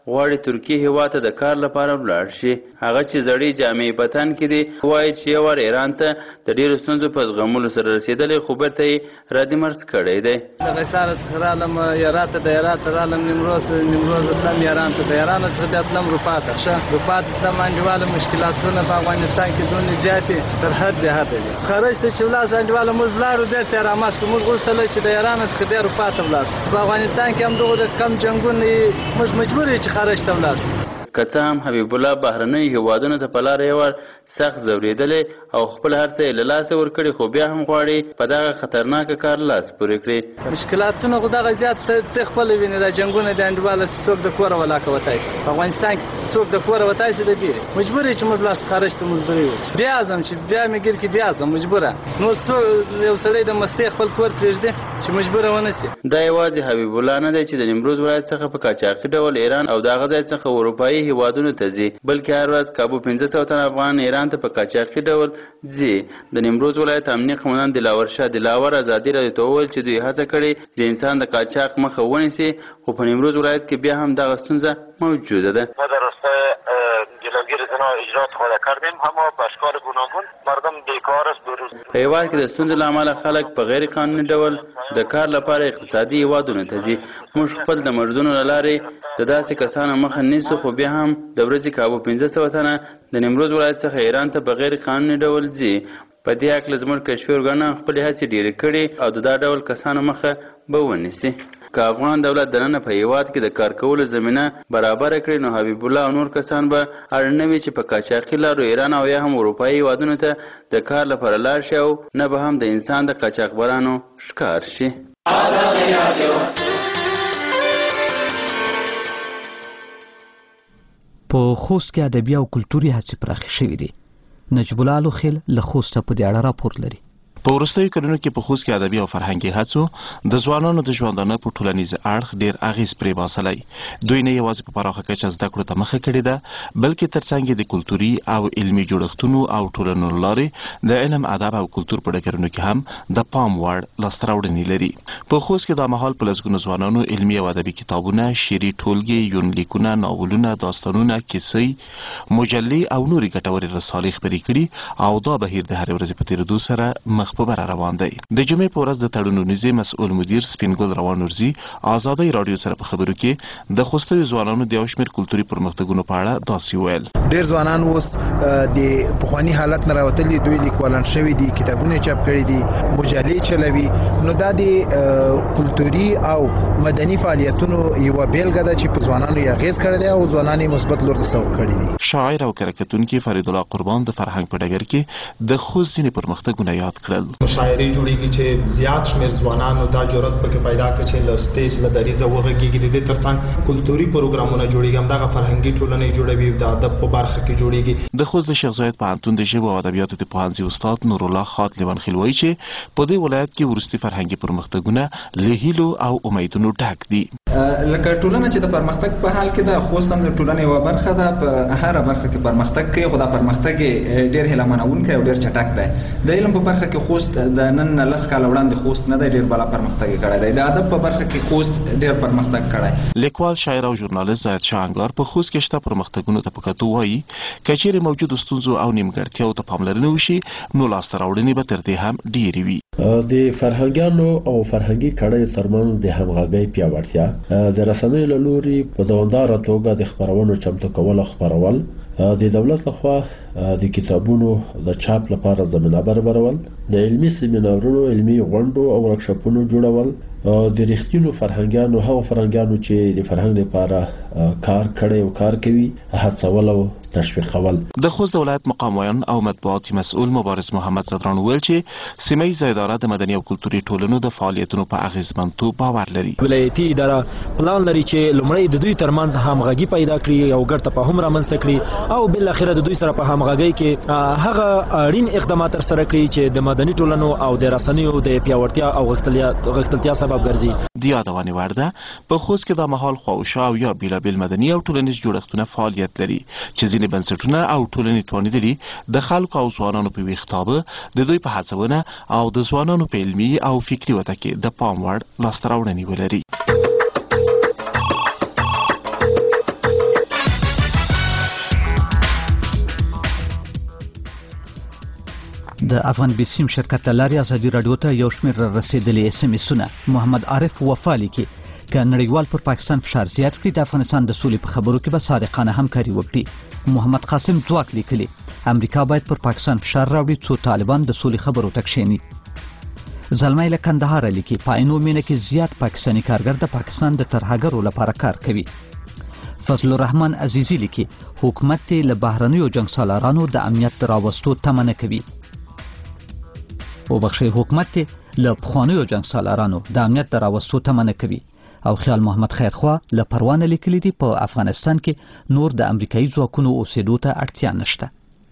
S11: غواړي ترکیې هیواد ته د کار لپاره ولاړ شي. هغه چې زړې جامې په تن کې دي وایي چې یو وار ایران ته د ډېرو ستونزو په زغملو سره رسېدلی خو بیرته یې ردې مرز کړی دی.
S5: د قیصار څخه رالم ایران ته، د ایران ته رالم نیمروز ته، نیمروز تلم ایران ته، د ایران څخه بیا تلم اروپا ته. ښه اروپا ته تلم انډیواله مشکلاتونه په افغانستان کې دونه زیاتې چې تر حد بې حده دي. خرج ته چې ولاړ شو انډیواله موږ ولاړو بېرته یې راماستو. موږ غوښتل چې د ایران څخه بیا اروپا ته ولاړ شو. په افغانستان کې همدغه کم جنګونه موږ مجبور یو چې خارج ته ولاړ شو.
S11: که څه هم حبیب الله بهرنیو هیوادونو ته په لاره یو وار سخت ځورېدلی او خپل هر څه یې له لاسه ورکړي، خو بیا هم غواړي په دغه خطرناکه کار لاس پورې کړي.
S5: مشکلاتونه خو دغه زیات ته خپله وینې دا جنګونه د انډیواله چې څوک د کوره ولاکه وتی شي. په افغانستان کې څوک د کوره وتی شي د بیرې مجبور یې چې موږ لاس خارج ته مزدوري وکړو. بیا ځم چې بیا مې ګیر کې بیا ځم مجبوره. نو یو سړی د مستۍ خپل کور پرېږدي چې مجبوره ونه شي.
S11: دا یوازې حبیب الله نه دی چې د نیمروز ولایت څخه په قاچاقي ډول ایران او دغه ځای څخه اروپایي هیوادونو ته ځي، بلکې هر ورځ کابو پنځه سوه تن افغان ایران ته په قاچاقي ډول ځي. د نیمروز ولایت امنیه قومندان دلاور شاه دلاور ازادي راډیو ته وویل چې دوی هڅه کړې د انسان د قاچاق مخه ونیسي، خو په نیمروز ولایت کې بیا هم دغه ستونزه موجوده ده.
S12: جلوگیری زنا اجرات خود کردیم، اما به اشکال گوناگون مردم بیکار است.
S11: په هیواد کې د ستونزو له امله خلک په غیر قانوني ډول د کار لپاره اقتصادي هیوادونو ته ځي. موږ خپل د مرزونو له لارې د داسې کسانو مخه نیسو، خو بیا هم د ورځې کابو پنځه سوه تنه د نیمروز ولایت څخه ایران ته په غیر قانوني ډول ځي. په دې هکله زموږ کشفي ارګانونه خپلې هڅې ډېرې کړي او د دا ډول کسانو مخه به ونیسي. که افغان دولت دننه په هیواد کې د کار کولو زمینه برابره کړي، نو حبیب الله او نور کسان به اړ نه وي چې په قاچاقي لارو ایران او یا هم اروپایي هیوادونو ته د کار لپاره لاړ شي او نه به هم د انسان د قاچاقبرانو ښکار شي.
S1: په خوست کې ادبي او کلتوري هڅې پراخې شوې دي. نجیب الله لوخیل له خوسته په دې اړه راپور لري.
S13: په وروستیو کلونو کې په خوست کې ادبي او فرهنګي هڅو د ځوانانو د ژوندانه په ټولنیز اړخ ډېر اغېز پرې باسلی. دوی نه یوازې په پراخه کچه زده کړو ته مخه کړې ده، بلکې ترڅنګ د کلتوري او علمي جوړښتونو او ټولنو له لارې د علم، ادب او کلتور په ډګرونو کې هم د پام وړ لاسته راوړنې لري. په خوست کې دا مهال په لسګونو ځوانانو علمي او ادبي کتابونه، شعري ټولګې، یونلیکونه، ناولونه، داستانونه، کیسې، مجلې او نورې ګټورې رسالې خپرې کړي او دا بهیر د هرې ورځې په تېرېدو سره مخ په بره روان دی. د جمعې په ورځ د تړونونیزې مسؤل مدیر سپینګل روان نورزي آزادۍ راډیو سره په خبرو کې د خوستیو ځوانانو د یو شمېر کلتوري پرمختګونو په اړه داسې وویل.
S14: ډېر ځوانان اوس د پخواني حالت نه راوتلي، دوی لیکوالان شوي دي، کتابونه چاپ کړي دي، مجلې چلوي. نو دا د کلتوري او مدني فعالیتونو یوه بیلګه ده چې په ځوانانو یې اغېز کړی دی او ځوانان یې مثبت لور ته سوق کړي دي.
S13: شاعر او کرکټونکي فرید الله قربان د فرهنګ په ډګر کې د خوست ځینې پرمختګونه یاد کړل.
S15: مشاعرې جوړیږي چې زیات شمېر ځوانانو دا جرأت پکې پیدا کړي چې له سټیج له دریځه وغږیږي. د دې ترڅنګ کلتوري پروګرامونه جوړیږي، همدغه فرهنګي ټولنې جوړوي، د ادب په برخه کې جوړیږي.
S13: د خوست د شیخ زاید پوهنتون د ژبو او ادبیاتو د پوهنځي استاد نور الله خات لیوانخیل وایي چې په دې ولایت کې وروستي فرهنګي پرمختګونه له هیلو او امیدونو ډک دي.
S4: لکه ټولنه چې د پرمختګ په حال کې ده، خوست هم د ټولنې یوه برخه ده. په هره برخه کې پرمختګ کوي، خو دا پرمختګ ډېر هیله منونکی او ډېر چټک دی. د علم په برخه کې خوست د نن لس کاله وړاندې خوست نه دی ډېر بالا پرمختګ کړی دی. د ادب په برخه کې خوست ډېر پرمختګ کړی.
S13: لیکوال، شاعر او ژورنالیست زاهد شاه انګار په خوست کې شته پرمختګونو ته په کتو وایي که چیرې موجودو ستونزو او نیمګړتیاو ته پاملرنه وشي نو لاسته راوړنې به تر دې هم ډېرې وي.
S16: د فرهنګیانو او فرهنګي کړیو ترمنځ د همغږۍ پیاوړتیا، د رسنیو له لوري په دوامداره توګه د خپرونو چمتو کول او خپرول، د دولت لخوا د کتابونو د چاپ لپاره زمینه برابرول، د علمي سیمینارونو، علمي غونډو او ورکشاپونو جوړول، د رښتینو فرهنګیانو هغو فرهنګیانو چې د فرهنګ لپاره کار کړی او کار کوي هڅول او تشویقول.
S13: د خوست د ولایت مقامویان او مطبوعاتي مسؤل مبارز محمد زدران وویل چې سیمه ییزه اداره د مدني او کلتوري ټولنو د فعالیتونو په اغیزمنتوب باور لري.
S17: ولایتي اداره پلان لري چې لومړی د دوی ترمنځ همغږي پیدا کړي او ګډ تفاهم رامنځته کړي او بل اخره د دوی سره په همغږۍ کې هغه اړین اقدامات ترسره کړي چې د مدني ټولنو او د رسنیو د پیاوړتیا او غښتلتیا سبب ګرځي.
S13: د یادونې وړ ده په خوست کې د مهال خواوشا او یا بیلابیل مدني او ټولنیز جوړښتونه فعالیت لري چې ځینې بنسټونه او ټولنې توانیدلي د خلکو او ځوانانو په ویښتابه د دوی په هڅونه او د ځوانانو په علمي او فکري وده کې د پام وړ لاسته راوړنې ولري.
S1: د افغان بیسیم شرکت لاري ازادي رادیو ته یو شمېر رسیدلي اس ام اسونه محمد عارف وفا لیکي که نړیوال پر پاکستان فشار زیات کړي د افغانستان د سولې په خبرو کې به صادقانه همکاري وکړي. محمد قاسم ځواک لیکلي امریکا باید پر پاکستان فشار راوړي څو طالبان د سولې خبرو ته کښېني. زلمی له کندهار لیکي په عینو مینه کې زیات پاکستاني کارګر د پاکستان د ترهګرو لپاره کار کوي. فضل الرحمن عزیزی لیکي حکومت له بهرنیو جنګسالارانو د امنیت راوستو تمه نه کوي. وبخښئ حکومت له پخوانیو جنګسالارانو د امنیت د راوستو تمه نه کوي. او خیال محمد خیرخوا له پروانه لیکلي دي په افغانستان کې نور د امریکایي ځواکونو اوسېدو ته اړتیا نشته.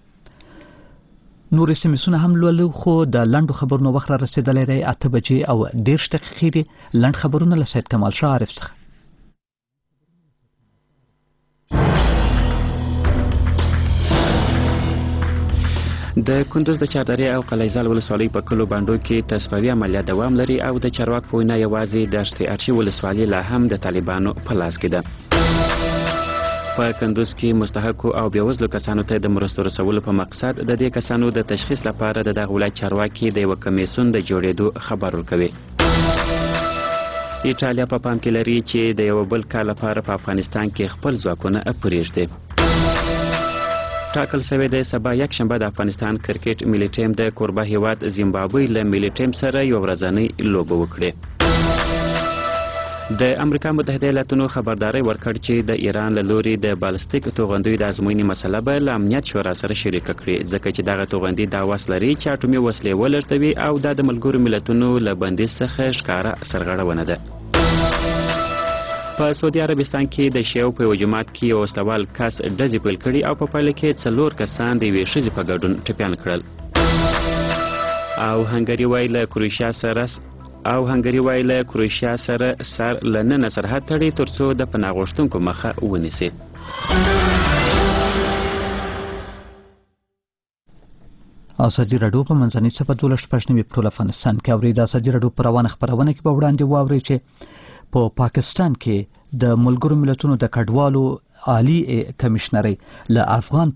S1: نور سیمسونه هم لولو خو د لنډو خبرونو وخت را رسیدلی دی اته بجې او دېرش دقیقې دي. لنډ خبرونه له سید کمال شاه عارف څخه.
S2: د کندوز د چاردرې او قلعهزال ولسوالۍ په کلو بانډو کې تصفوي عملیات دوام لري او د چارواکو په وینا یوازې د اشتې ارچي ولسوالۍ لا هم د طالبانو په لاس کې ده. په کندوز کې مستحقو او بېوزلو کسانو ته د مرستو رسولو په مقصد د دې کسانو د تشخیص لپاره د دغه ولایت چارواکي د یوه کمیسیون د جوړېدو خبر ورکوي. ایټالیا په پام کې لري چې د یو بل کال لپاره په افغانستان کې خپل ځواکونه پرېږدي. ټاکل شوی دی سبا یک شنبه د افغانستان کرکټ ملي ټیم د کوربه هیواد زیمبابوې له ملي ټیم سره یو ورځنۍ لوبه وکړي. د امریکا متحده ایالاتونو خبرداری ورکړ چې د ایران له لوري د بالستیک توغندیو د ازموینې مسله به له امنیت شورا سره شریکه کړي ځکه چې دغه توغندي دا وس لري چې اټومي وسلې ولړزوي او دا د ملګرو ملتونو له بندیز څخه ښکاره سرغړونه ده. په سعودي عربستان کې د شیعو په یو جماعت کې یو وسلوال کس ډزې پیل کړي او په پایله کې څلور کسان د یوې ښځې په ګډون ټپیان کړل. او هنګري وایي له کروشیا سره او هنګري وایي له کروشیا سره سر له ننه سرحد تړي تر څو د پناه غوښتونکو مخه ونیسي.
S1: ازادي راډیو په منځنۍ صفحه دولس شپږ نوي په ټول افغانستان کې اوري. د ازادي راډیو په روانه خپرونه کې به وړاندې واورئ چې په پا پاکستان کې د ملګرو ملتونو د کډوالو عالی کمشنري له افغان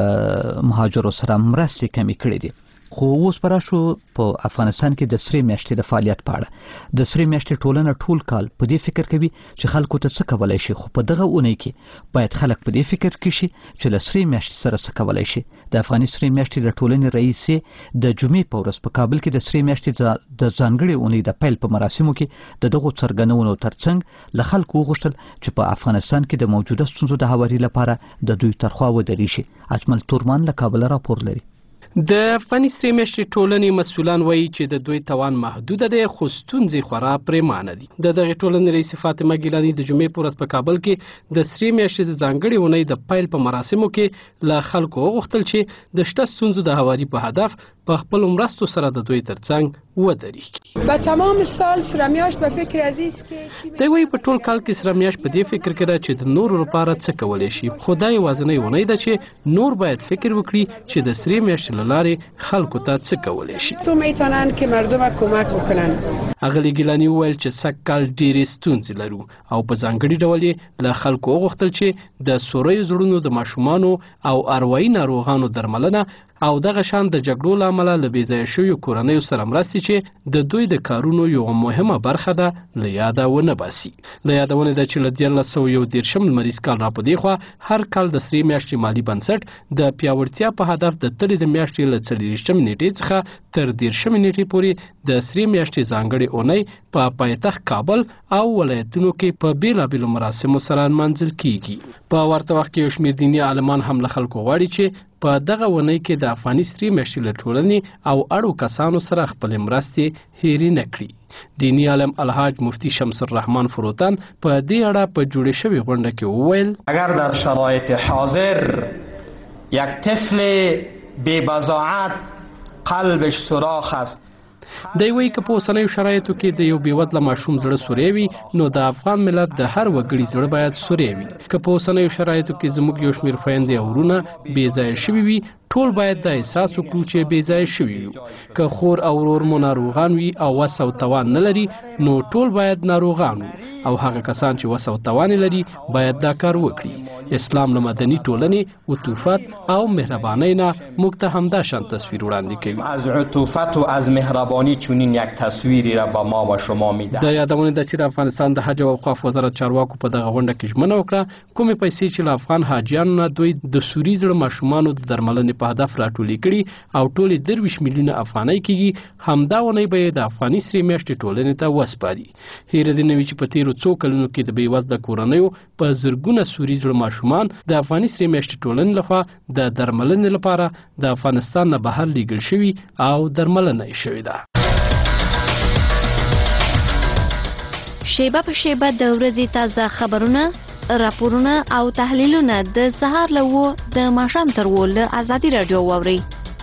S1: مهاجرو سره مرستې کمې کړې دي. خو اوس پر شو په افغانستان کې د سری میاشتې د فعالیت په اړه د سری میاشتې ټولنه ټول کال په دې فکر کوي چې خلکو ته څه کولای شي خو په دغه اونۍ کې باید خلک په دې فکر کې شي چې له سری میاشتې سره څه کولای شي. د افغاني سری میاشتې د ټولنې رئیس د جمعې په ورځ په کابل کې د سری میاشتې د ځانګړي اونۍ د پیل په مراسمو کې د دغو څرګندونو ترڅنګ له خلکو وغوښتل چې په افغانستان کې د موجوده ستونزو د هواري لپاره د دوی ترخوا ودرېږي. اجمل تورمان له کابل راپور لري.
S18: د افغاني سری میاشتې ټولنې مسؤلان وایي چې د دوی توان محدوده دی خو ستونزې خورا پرېمانه دي. د دغې ټولنې رئیس فاطمه ګیلاني د جمعې په ورځ په کابل کې د سری میاشتې د ځانګړې اونۍ د پیل په مراسمو کې له خلکو وغوښتل چې د شته ستونزو د هواري په هدف په خپل مرستو سره د دوی ترڅنګ ودرېږي.
S19: با تمام سال سره میاشت په فکر عزیز کې
S18: دی وایي په ټول کال کې سره میاشت په دې فکر کې ده چې د نورو لپاره څه کولی شي خو دا یوازینۍ اونۍ ده چې نور باید فکر وکړي چې د سری میاشتې له لارې خلکو ته څه کولی شي.
S19: تو میتونن که مردم کمک وکړن.
S18: اغلی ګیلاني وویل چې سږ کال ډېرې ستونزې لرو او په ځانګړي ډول یې له خلکو وغوښتل چې د سوریو زړونو د ماشومانو او اروایي ناروغانو درملنه او دغه شان د جګړو له امله له بې ځایه شویو کورنیو سره مرستې چې د دوی د کارونو یوه مهمه برخه ده له یاده ونه باسي. له یادونې ده چې له دیارلس سوه یو دېرشم لمریز کال را په دې خوا هر کال د سری میاشتې مالي بنسټ د پیاوړتیا په هدف د تلې د میاشتې له څلېرویشتمې نیټې څخه تر دېرشمې نیټې پورې د سری میاشتې ځانګړې اونۍ په پایتخت کابل او ولایتونو کې په بېلابېلو مراسمو سره نمانځل کیږي. په ورته وخت کې یو شمېر دیني عالمان هم له خلکو غواړي چې په دغه ونۍ کې د افغاني سری میاشتې له ټولنې او اړو کسانو سره خپلې مرستې هېرې نه کړي. دیني عالم الحاج مفتی شمس الرحمن فروتن په دې اړه په جوړې شوې غونډه کې وویل
S20: اگر در شرایط حاضر یک طفل بېبضاعت قلبش سوراخ است.
S18: دی وایي که په اوسنیو شرایطو کې د یو بېوزله ماشوم زړه سوری وي نو د افغان ملت د هر وګړي زړه باید سوری وي. که په اوسنیو شرایطو کې زموږ یو شمېر خویندې او وروڼه بې ځایه شوي وي ټول باید دا احساس وکړو چې بې ځایه شوي یو که خور او ورور مو ناروغان وي او وس او توان نه لري نو ټول باید ناروغان وو او هغه کسان چې وس او توان لري باید دا کار وکړي. اسلام له مدني ټولنې عطوفت او مهربانۍ نه موږ ته همدا شان تصویر وړاندې کوي.
S20: از عطوفت و از مهربانی چنین یک تصویری را به ما و شما میده.
S18: د یادونه ده چې د افغانستان د حج او اوقاف وزارت چارواکو په دغه غونډه کې ژمنه وکړه کومې پیسې چې له افغان حاجیانو نه دوی د سوري زړه ماشومانو د درملنې په هدف راټولې کړي او ټولې درویشت میلیونه افغانۍ کېږي همدا ونې به د افغاني سرې میاشتې ټولنې ته وسپاري. هیره دې نه وي چې په تېرو څو کلونو کې د بېوزله کورنیو په زرګونه سوري زړه ماشومان د افغاني سرې میاشتې ټولنې لخوا د درملنې لپاره د افغانستان نه بهر لیږل شوي او درملنه یې شوې ده.
S21: شیبه په شیبه د ورځې تازه خبرونه، راپورونه او تحلیلونه د سهار له اوه د ماښام تر اوه له ازادي راډیو واورئ.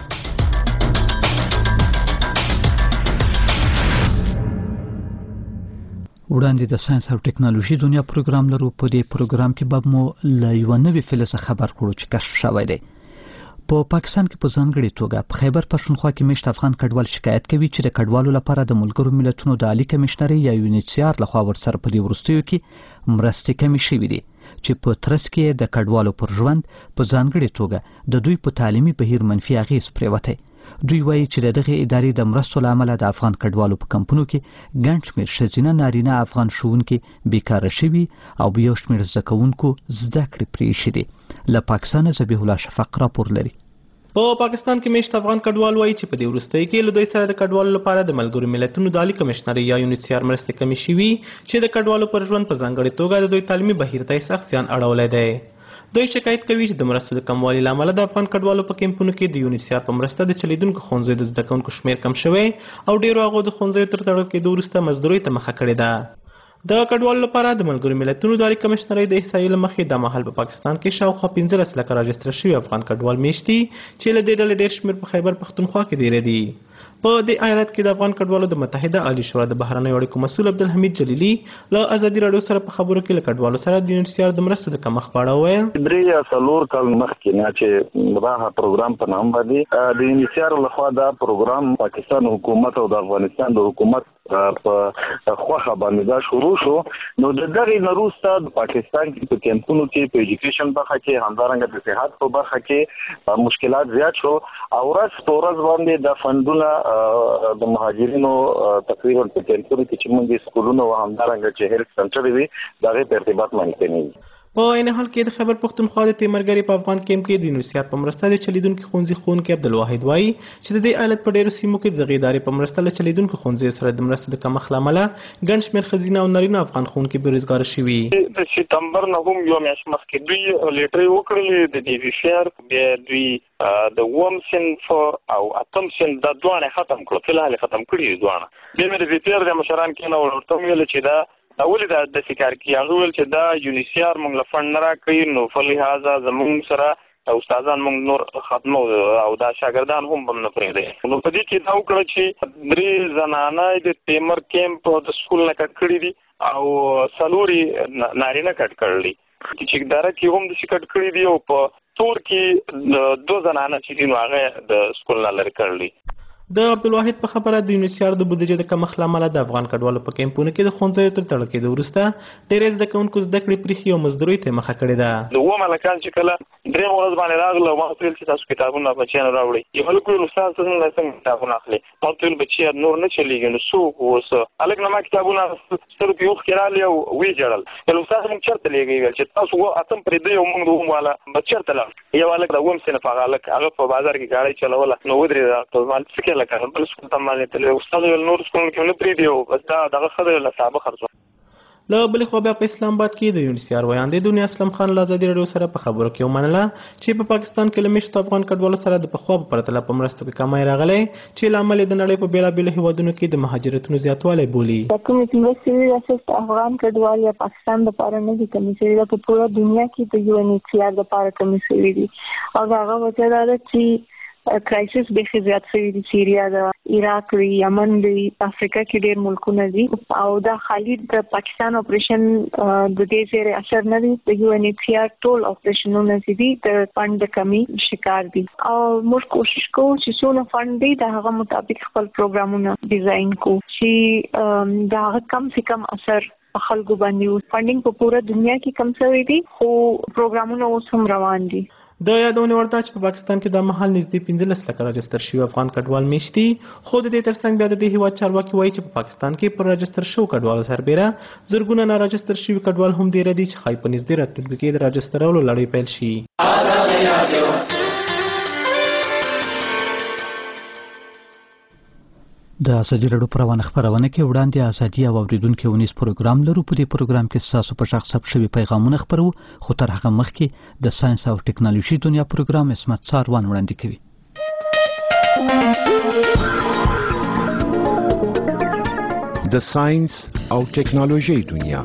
S1: وړاندې د ساينس او ټکنالوژي دنیا پروګرام لرو. په دې پروګرام کې به مو له یوه نوې فلز خبر کړو چې کشف شوی دی. په پاکستان کې په ځانګړې توګه په خیبر پښتونخوا کې مشت افغان کډوال شکایت کوي چې د کډوالو لپاره د ملګرو ملتونو د عالی کمشنري یا یونیسیار لخوا ورسره په دې وروستیو کې مرستې کمې شوې دي چې په ترڅ کې د کډوالو پر ژوند په ځانګړې توګه د دوی په تعلیمي بهیر منفي اغېز پرېوتی. دوی وایي چې د دغه ادارې د مرستو له امله د افغان کډوالو په کمپونو کې ګڼ شمېر ښځینه نارینه افغان ښوونکي بیکاره شوي او یو شمېر زده کوونکو زده کړې پرېښې دي. له پاکستانه ذبیح الله شفق راپور لري.
S22: په پاکستان کې مشت افغان کډوال وایي چې په دې وروستیو کې له دوی سره د کډوالو لپاره د ملګرو ملتونو د عالی کمشنري یا یونیسیار مرستې کمې شوي چې د کډوالو پر ژوند په ځانګړې توګه د دوی تعلیمي بهیر ته یې سخت زیان اړولی دی. دوی شکایت کوي چې د مرستو د کموالي له امله د افغان کډوالو په کیمپونو کې د یونیسیار په مرسته د چلیدونکو ښوونځیو د زده کوونکو شمېر کم شوی او ډېرو هغو د ښوونځیو تر تړل کېدو وروسته مزدورۍ ته مخه کړې ده. د کډوالو لپاره د ملګرو ملتونو د عالی کمشنرۍ د احصایې له مخې دا مهال په پاکستان کې شاوخوا پنځلس لکه راجستر شوي افغان کډوال میشت دي چې له دې ډلې ډېر شمېر په خیبر پښتونخوا کې ډېر دي. په دې ایالت کې د افغان کډوالو د متحده عالی شورا د بهرنیو اړیکو مسؤل عبدالحمید جلیلی له ازادي راډیو سره په خبرو کې له کډوالو سره د یونیسیار د مرستو د کمښت په اړه وویل.
S3: درې یا څلور کال مخکې نه چې راها پروګرام په نام باندې د یونیسیار لخوا دا پروګرام پاکستان حکومت او د افغانستان د حکومت په خوخه باندې دا شروع شو. نو د دغه نروسته د پاکستان کې په کیمپونو کې په ایجوکیشن برخه کې همدارنګه د صحت په برخه کې مشکلات زیات شو او ورځ په ورځ باندې د فندونه د مهاجرینو تقریبا په کیمپونو کې چې موږ سکولونه او همدارنګه چې هیلث سنټر وي دغه په ارتباط باندې نه.
S22: په عین حال کې د خیبر پښتونخوا د تیمرګری په افغان کیمپ کې د یونیسیار په مرسته د چلیدونکو ښوونځي ښوونکی عبدالواحد وایي چې د دې ایالت په ډېرو سیمو کې د دغې ادارې په مرسته له چلیدونکو ښوونځیو سره د مرستو د کمښت له امله ګڼ شمېر ښځینه او نارینه افغان ښوونکي بېروزګاره شوي.
S12: د سپتمبر نه هم یو میاشت مخکې دوی لیټرې وکړلې د نیویشیر بیا دوی د اووم صنف او اتم صنف دا دواړه ختم کړو. فلحال ختم کړي دي دواړه. بیا مې د ویپیر د مشران کېنه ورته ویل چې دا اول دا د فکر کې هغه ول چې دا یونیسیار موږ له فند نه راکړي نو فلهذا زموږ سره استادان موږ نور ختمو او دا شاګردان هم بم نه پرېږدي. نو په دې کې دا وکړه چې درې زنانه د تیمر کیمپ د سکول نه کټ کړي دي او څلوري نارینه کټ کړي چې اداره کې هم د کټ کړي دي او په تور کې دوه زنانه چې دي نو هغه د سکول نه لري کړي.
S22: د عبدالواحد په خبره د یونیسیار د بودیجې د کمښت له امله د افغان کډوالو په کیمپونو کې د ښوونځیو تر تړل کېدو وروسته ډېری زده کوونکو زده کړې پرېښي او مزدورۍ ته یې مخه کړې ده.
S12: د اووم هلکان چې کله درېیم ورځ باندې راغله ما ورته ویل چې تاسو کتابونه بچیانو راوړئ. یو هلک ویل استاد څنګه څنګه کتابونه اخلي؟ ما ورته ویل بچیه نور نه چلېږي نو څوک اوس هلک نه ما کتابونه سترګو کې اوښکې رالې او ویې ژړل. ویل استاد موږ چېرته لېږئ؟ ویل چې تاسو اتم پرېږدئ او موږ د اووم والا به چېرته لاړ؟ یو هلک د اووم صنف هغه هلک هغه په بازار کې ګاډۍ چلوله نو ودرېد ته ما څه کې لکه بل سکول باندې تل استاد ول نور سکول کې نه پریدي او بس دا دغه خبره له صاحب خرڅو.
S22: له بلې خوا بیا په اسلام آباد کې د یونیسیار ویاندې دنیا اسلم خان له ازادي راډیو سره په خبرو کې ومنله چې په پاکستان کې له مشتو افغان کډوالو سره د پخوا په پرتله په مرستو کې کمی راغلی چې له امله د نړۍ په بېلابېلو هیوادونو کې د مهاجرتونو زیاتوالی بولي.
S23: کومې مرستې وي چې افغان کډوال یا پاکستان لپاره نه دي کمې شوي په ټوله دنیا کې د یونیسیار لپاره کمې شوي دي او د هغه وجه دا ده چې کرایسس به زیات شوی دی سیریا د عراق دی یمن دی افریقا کې ډېر ملکونه دي او دا خالي د پاکستان اپریشن د دې سره اثر نه دی د یو ان ایچ سی آر ټول اپریشنونه دي د فند د کمی شکار دي او موږ کوشش کوو چې څونه فند دی د هغه مطابق خپل پروګرامونه ډیزاین کوو چې دا کم سے کم اثر خلکو باندې فندینګ په پوره دنیا کې کم شوی دی خو پروګرامونه اوس هم روان دي
S22: د یادونه ورته چې په پاکستان کې د مهال نږدې پنځلس لکه راجستر شوي افغان کډوال میشتي خو د دې ترڅنګ بیا د دې هیواد چارواکي وایي چې په پاکستان کې پر راجستر شوو کډوالو سربیره زرګونه نه راجستر شوي کډوال هم ډېر دي چې ښایي په نږدې راتلونکي کې د راجسترولو لړۍ پیل شي.
S1: د ازادي راډیو پر روانه خبرونه کې وړاندې ازادي او اوریدونکو ونیس پروګرام لرو. په دې پروګرام کې تاسو په شخص ثبت شوي پیغامونه خبرو خو تر هغه مخکې د ساينس او ټکنالوژي دنیا پروګرام اسمت څاروان وړاندې کوي.
S8: د ساينس او ټکنالوژي دنیا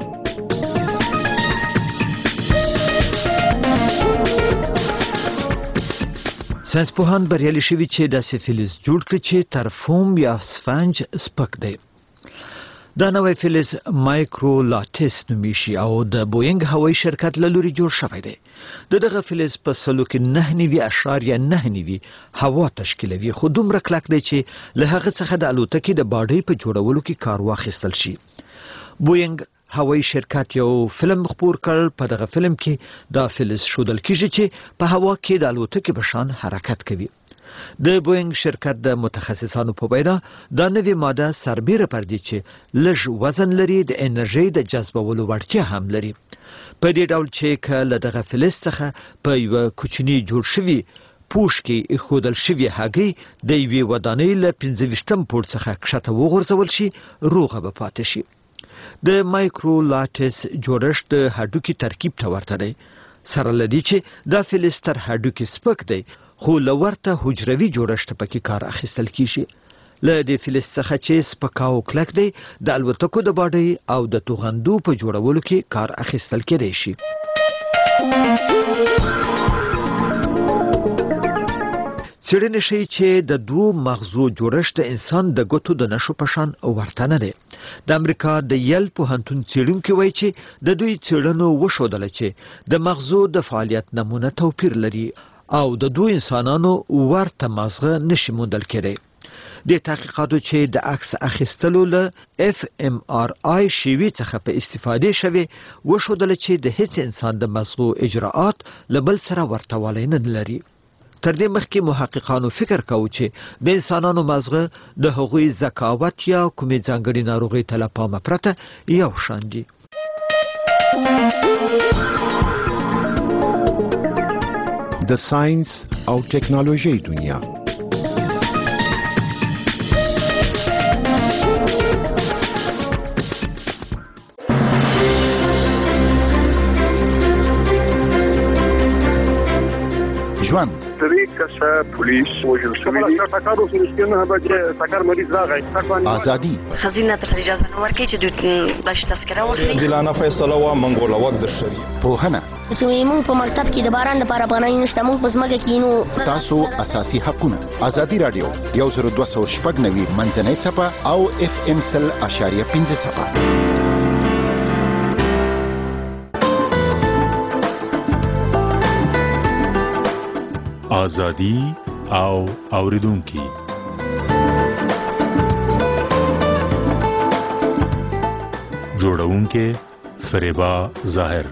S6: ساينسپوهان بریالي شوي چې د سفلیس جوړ کړي چې ترفوم یا سفنج سپک دی. دا نوې فلز مایکرولاتس نومي شي او د بوینګ هوایي شرکت له لوري جوړ شوی دی. د دغه فلز په سلو کې نه نیوي اشاریه نه نیوي هوا تشکیلوي خو دومره کلک دی چې له هغه څخه د الوتکې د باډۍ په جوړولو کې کار واخیستل شي. بوینګ هوایي شرکت یو فلم خپور کړ. په دغه فلم کې دا فلز ښودل کیږي چې په هوا کې د الوتکې په شان حرکت کوي. د بوینګ شرکت د متخصصانو په وینا دا نوې ماده سربیره پر دي چې لږ وزن لري د انرژي د جذبولو وړتیا هم لري. په دې ډول چې کله دغه فلز څخه په یو کوچني جوړ شوی پوش کې خودل شوی هګۍ د یوې ودانۍ له پنځه ویشتم پوړ څخه کښته وغورځول شي روغه به پاتې شي. د مایکرولاتس جوړښت د هډوکي ترکیب ته ورته دی سره لدی چې دا فلز تر هډوکي سپک دی خو لورته حجروي جوړښت پکې کار اخیستل کیږي. له دې فلز څخه چې سپکاو کلک دی د الوتکو د باډۍ او د توغندو په جوړولو کې کار اخیستل کېدای شي. څېړنې ښیي چې د دوو مغزو جوړښت د انسان د ګوتو د نښو په شان ورته نه دی. د امریکا د یل پوهنتون څېړونکي وایي چې د دوی څېړنو وښودله چې د مغزو د فعالیت نمونه توپیر لري او د دوو انسانانو ورته مغزه نشي موندل کېدی. د تحقیقاتو چې د عکس اخیستلو له اف ام آر آی شیوې څخه په استفاده شوي وښودله چې د هیڅ انسان د مغزو اجراءات له بل سره ورته والی نه لري. تر دې مخکې محققانو فکر کاوه چې د انسانانو مغزه د هغوی ذکاوت یا کومې ځانګړې ناروغۍ ته له پامه پرته یو شان دي.
S8: د ساينس او ټکنالوژي دنیا ژوند
S7: درې کسه پولیس وژل شوي دي. ټکر وشو چې نه بجې ټکر مریض راغی.
S8: ازادي
S9: خزینه ته اجازه نه ورکړي چې دوی بش تذکره واخلي.
S7: دلانه فیصله وا منګول وخت در شری.
S8: پوهنه
S24: چې موږ په مکتب کې د باران لپاره پناه نشته موږ په ځمکه کې نو
S8: تاسو اساسي حقونه. ازادي رادیو یو زر دوه سوه شپږ نوي منځنۍ څپه او اف ام سل اشاریه پنځه څپه.
S25: ازادي او اوریدونکي جوړونکي فریبا ظاهر.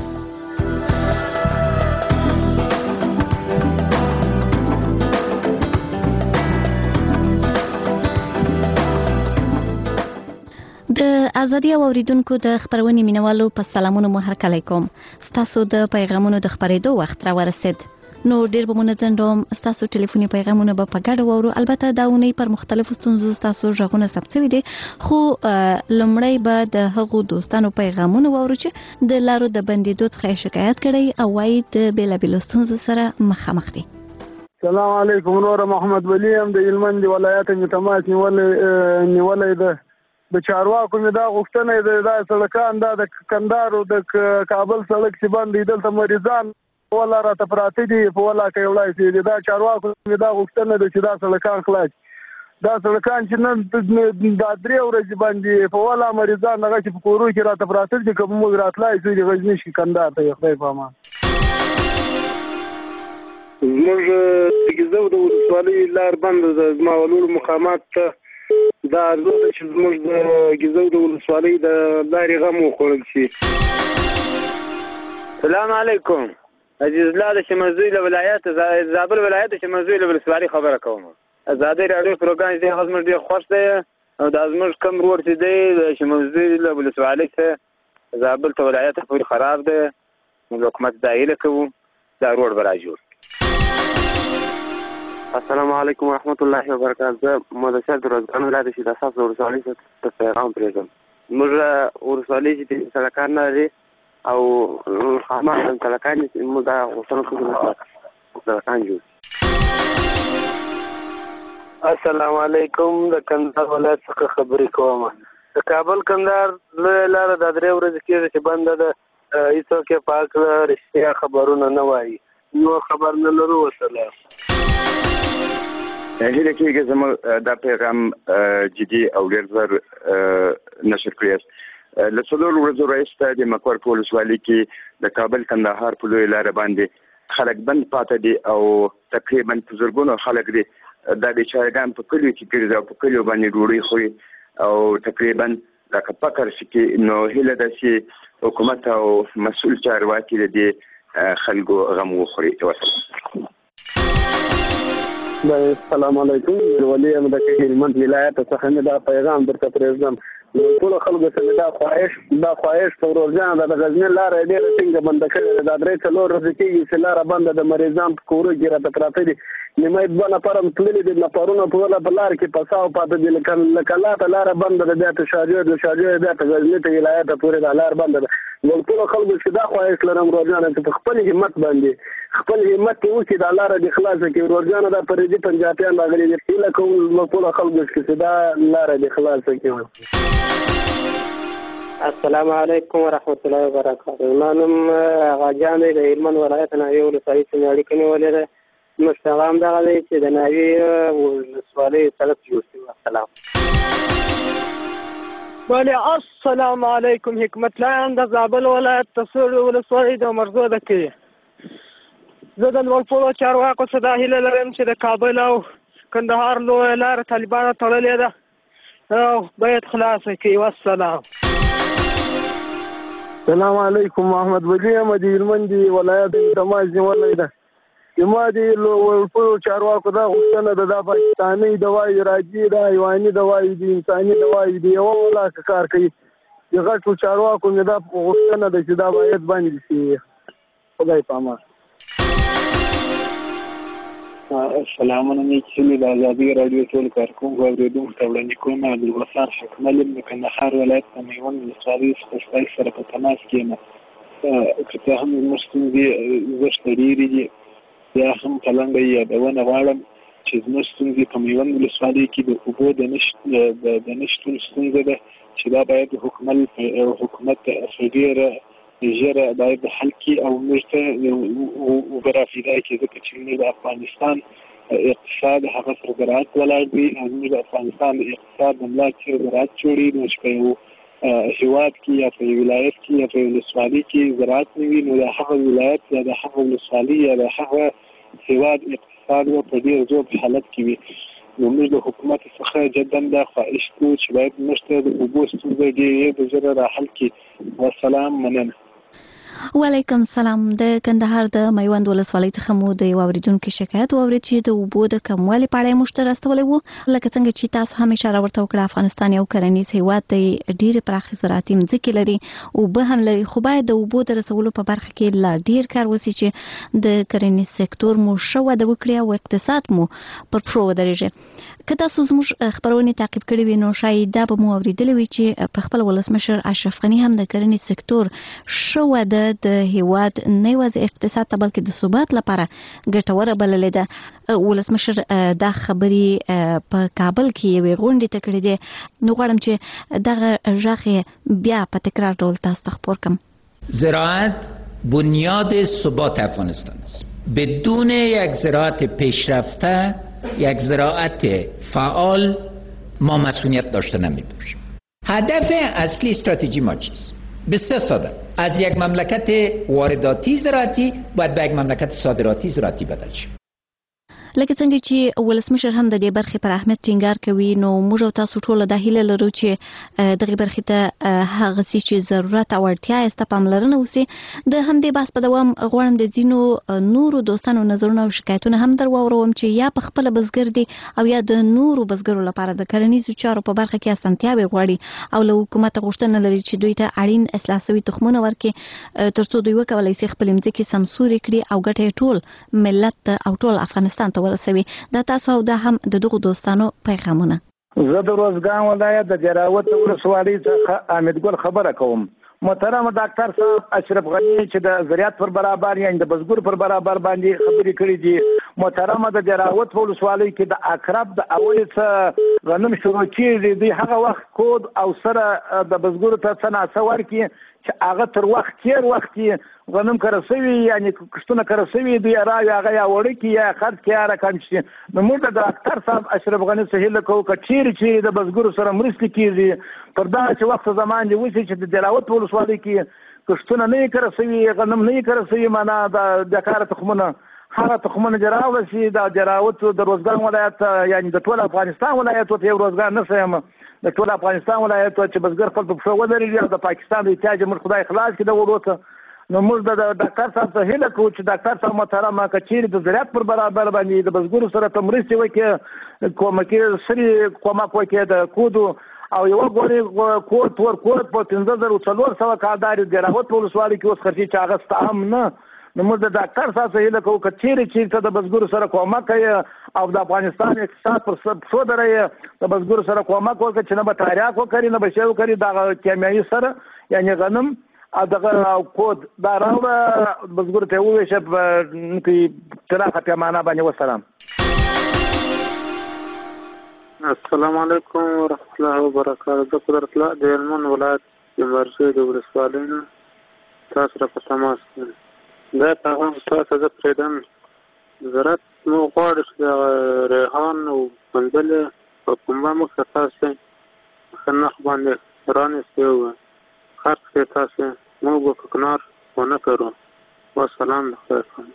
S21: د ازادي او اوریدونکو د خبرونې مینوالو په سلامونو مو هر کله کوم. ستاسو د پیغامونو د خبرېدو وخت را ورسید. نو ډیر به منځن روم ستاسو ټلیفوني پیغامونه به په ګډه وورو. البته دا ونی پر مختلفو ستونزو ستاسو ژغونه ثبت شوي دي خو لومړی به د هغو دوستانو پیغامونه وورو چې د لارو د بندیدو څخه شکایت کړي او وايي د بیلابیلو ستونزو سره مخامخ دي.
S26: السلام علیکم. نور محمد ولی هم د هلمند ولایت مې تماس نیولې نیولې ده. د چارواکو مې دا غوښتنه ده دا سړکان دا د کندهار او د کابل سړک چې باندې دلته مریضان ولا راته پراته دي په ولا کې وړای شي دا چارواکو دا غوښتنه ده چې دا سړکان خلاص دا سړکان چې نن د درې ورځې باندې په ولا مریضان هغه چې په کورو کې راته پراته دي کوم موږ راتلای شو د غزنی شي کندهار ته خدای په امان موږ دغه د ولسوالۍ لار بند د ماولور مقامات ته دا ارزو چې موږ د ګیزو د ولسوالۍ د لارې غم وخوړل شي.
S4: السلام علیکم. عزیز الله د شمزوی له ولایت زابل ولایت د شمزوی له ولسوالۍ خبره کوم. ازادي راډیو پروګرام دې خدمت ډیر خوښ دی او د ازمر کم روډ چې دی د شمزوی له ولسوالۍ څخه زابل ته ولایت پورې خراب دی. موږ حکومت دایله کوو دا روډ به راجوړ.
S5: السلام علیکم ورحمت الله وبرکاته. مدثر د روزګان ولایت چې د اساس ورسوالۍ ته پیغام پرېږدم. موږ ورسوالۍ چې سړکان نه لري او خامخا سړکان موږ دا غوښتنه کوو سړکان جوړ.
S26: السلام علیکم. د کندهار ولایت څخه خبرې کوم. د کابل کندهار لویه لاره د درې ورځې کېږي چې بنده ده. هېڅوک یې په هکله رښتیا خبرونه نه وایي. نور خبر نه لرو. وسلام.
S10: هیله کېږي زموږ دا پیغام جدي او ډېر زر نشر کړی است. له څلورو ورځو راهیسې د مکور په ولسوالۍ کې د کابل کندهار په لویه لاره باندې خلک بند پاته دي او تقریبا په زرګونو خلک دي دا بیچارهګان په کلیو کې ګرځي او په کلیو باندې ډوډۍ خوري او تقریبا دا که فقر شي کې نو هیله ده چې حکومت او مسؤل چارواکي د دې خلکو غم وخوري.
S26: السلام علیکم. ولی احمد کې هلمند ولایت څخه نه دا پیغام درته پرېږدم. ټول خلکو ته دا خواهش دا خواهش په ورځان د غزنی لاره ډېره څنګه بند کړې دا درې څلور ورځې کېږي چې لاره بنده د مریضان په کورو کې راته پراته دي. نیمه دوه نفره تللي دي نفرونه په ولا په لار کې پساو پاته دي لکه لاته لاره بنده ده بیا ته شاجو د شاجو بیا ته غزنی ته ولایت پورې دا لار بنده ده. ټول خلکو چې دا خواهش لرم ورځان ته خپل همت باندې خپل همت وکړي دا لاره د خلاص کې ورځان دا پرېدي پنجابیان راغلي دي هیله کوم ټول خلکو چې دا لاره د خلاص کې.
S11: السلام علیکم ورحمت الله وبرکاته. ما نوم غاجان دی د هلمند ولایت ناوې ولسوالۍ څخه اړیکه نیولې ده. زموږ پیغام دغه دی چې د ناوې ولسوالۍ سړک جوړ شي. السلام.
S14: بله السلام علیکم. حکمت لاین د زابل ولایت تصور ولسوالۍ د مرزو ده کې زه د لوړپوړو چارواکو څخه دا هیله لرم چې د کابل او کندهار لویه لاره طالبانو تړلې ده او باید خلاصه کړي. والسلام.
S26: السلام علیکم. محمد ولی احمد هلمند ولایت تماس نیولې ده. زما د لوړپوړو چارواکو دا غوښتنه ده دا پاکستاني دوایي راځي دا حیواني دوایي دي انساني دوایي دي یوه ولاکه کار کوي. د غټو چارواکو مې دا غوښتنه ده چې دا باید بند شي. خدای په امان.
S15: السلام علیکم. د ازادي راډیو ټول کارکونکو اورېدونکو ته وړاندې کوم عبدالغفار حکمل یم د کندهار ولایت د میوند ولسوالۍ څخه ستاسو سره په تماس کې یم. که څه هم زموږ ستونزې زښته ډېرې دي بیا هم په لنډه یادونه غواړم چې زموږ ستونزې په میوند ولسوالۍ کې د اوبو د نشتون ستونزه ده چې دا باید حکومت حکومت ډېره ژره باید حل کړي او موږ ته اوبه راپیدا کړي ځکه چې موږ د افغانستان اقتصاد هغه پر زراعت ولاړ دی او موږ د افغانستان د اقتصاد د ملا تیر زراعت جوړي نو چې په یو هېواد کې یا په یو ولایت کې یا په یو ولسوالۍ کې زراعت نه وي نو د هغه ولایت یا د هغه ولسوالۍ یا د هغه هېواد اقتصاد به په ډېر زوړ حالت کې وي. نو موږ د حکومت څخه جدا دا خواهش کوو چې باید موږ ته د اوبو ستونزه ډېرې د ژره راحل کړي. والسلام. مننه.
S21: وعلیکم السلام. د کندهار د میوند ولسوالۍ څخه مو د یو اوریدونکو شکایت واورید چې د اوبو د کموالي په اړه یې موږ ته راستولی و. لکه څنګه چې تاسو هم اشاره ورته وکړه افغانستان یو کرنیز هیواد دی ډېرې پراخې زراعتي مځکې لري اوبه هم لري خو باید د اوبو د رسولو په برخه کې لا ډېر کار وسي چې د کرنیز سکتور مو ښه وده وکړي او اقتصاد مو پر پښو ودرېږي. که تاسو زموږ خبرونه تعقیب کړي وي نو شاید دا به مو اورېدلی وي چې په خپل ولسمشر اشرف غني هم د کرنیز سکتور ښه وده د هیواد نه یوازې اقتصاد ته بلکې د ثبات لپاره ګټوره بللې ده. ولسمشر دا خبرې په کابل کې یوې غونډې ته کړې دي نو غواړم چې دغه غږ بیا په تکرار ډول تاسو ته خپور کړم.
S27: زراعت
S2: بنیاد ثبات افغانستان است. بدون یک زراعت پیشرفته، یک زراعت فعال، ما مسئولیت داشته نمی‌باشیم. هدف اصلی استراتژی ما چیست؟ بسیار ساده. از یک مملکت وارداتی زراعتی باید به یک مملکت صادراتی زراعتی بدل شي.
S21: لکه څنګه چې ولسمشر هم د دې برخې پر اهمیت ټینګار کوي، نو موږ او تاسو ټول د هیله لرو چې دغه برخې ته هغه څه چې ضرورت او اړتیا یې ست پاملرنه وسی. د همدې بحث په دوام غواړم د ځینو نورو دوستانو نظرونه او شکایتونه هم در واوروم چې یا په خپل بزګر دي او یا د نورو بزګرو لپاره د کرنیزو چارو په برخه کې اسانتیاوې غواړي او له حکومت غوښتنه لري چې دوی ته اړین اصلاح شوي تخمونه ورکړي ترڅو دوی وکولای شي خپل ځمکې سمسوري کړي او ګټه ټول ملت او ټول افغانستان ته ورسوي. دا تاسو او دا هم د دغو دوستانو پیغامونه.
S13: زه د روزګان ولایت د جراوت ولسوالۍ څخه حامد ګل خبره کوم. محترم ډاکټر صاحب اشرف غنی چې د زراعت پر برابر یا د بزګر پر برابر باندې خبرې کړې دي. محترم د جراوت ولسوالۍ کې د اقرب د اول څخه غنم شروع کیږي دی هغه وخت کود او سره د بزګر ته څنګه ورکی چې هغه تر وخت تیر وخت غنم کرسوي یعنی کښتونه کرسوي دی راوي هغه یا وړکی یا خرڅ کې رقم شي. نو موږ د ډاکټر صاحب اشرف غنی څخه هیله کوو چې چیرې چې د بزګر سره مرستې کیږي پر دا چې وخت زمان دی وسی چې د جلاوت ولسوالۍ کې کښتونه نه کرسوي غنم نه کرسوي معنا د کار تخمونه هغه تخمونه جراوت شي د جراوت د روزګان ولایت یعنی د ټول افغانستان ولایت ته یو روزګان نه سم د ټول افغانستان ولایت چې بزګر خپل په شو ودرېږي او د پاکستان د احتیاج موږ خدای خلاص کړي د وروته. نو موږ د ډاکټر صاحب ته هیله کوو چې ډاکټر صاحب محترم کچېرې د زراعت پر برابر باندې د بزګرو سره ته مرستې وکړي کومکي سری کومک وکړي د کودو او یو غوړي کوټ ور کوټ په پنځه زره څلور سوه کارداري جراوت ولسوالۍ کې اوس خرچي چې هغه ستا هم نه. نو موږ د ډاکټر صاحب ته هیله کوو چې چیرې چې د بزګرو سره کومک کوي او د افغانستان اقتصاد پر څو درې د بزګرو سره کومک وکړي چې نه به تاریخ وکړي نه به شی وکړي د کیمیاوي سره یعنی غنم او دغه کود دا راوړه بزګر ته وویشه په تراخه پیمانه باندې. وسلام.
S16: السلام علیکم ورحمۃ اللہ وبرکاتہ. د قدرت الله د هلمند ولایت د مرسي د ولسوالۍ نه تاسو را په تماس کې دا پیغام تاسو زه پرېږدم. زراعت موږ غواړو چې د ریحان او بنګل په پنبه موږ تاسو ښه نرخ باندې رانیسئ او خرڅ کړئ تاسو موږ به کوکنار ونه کړو. والسلام علیکم.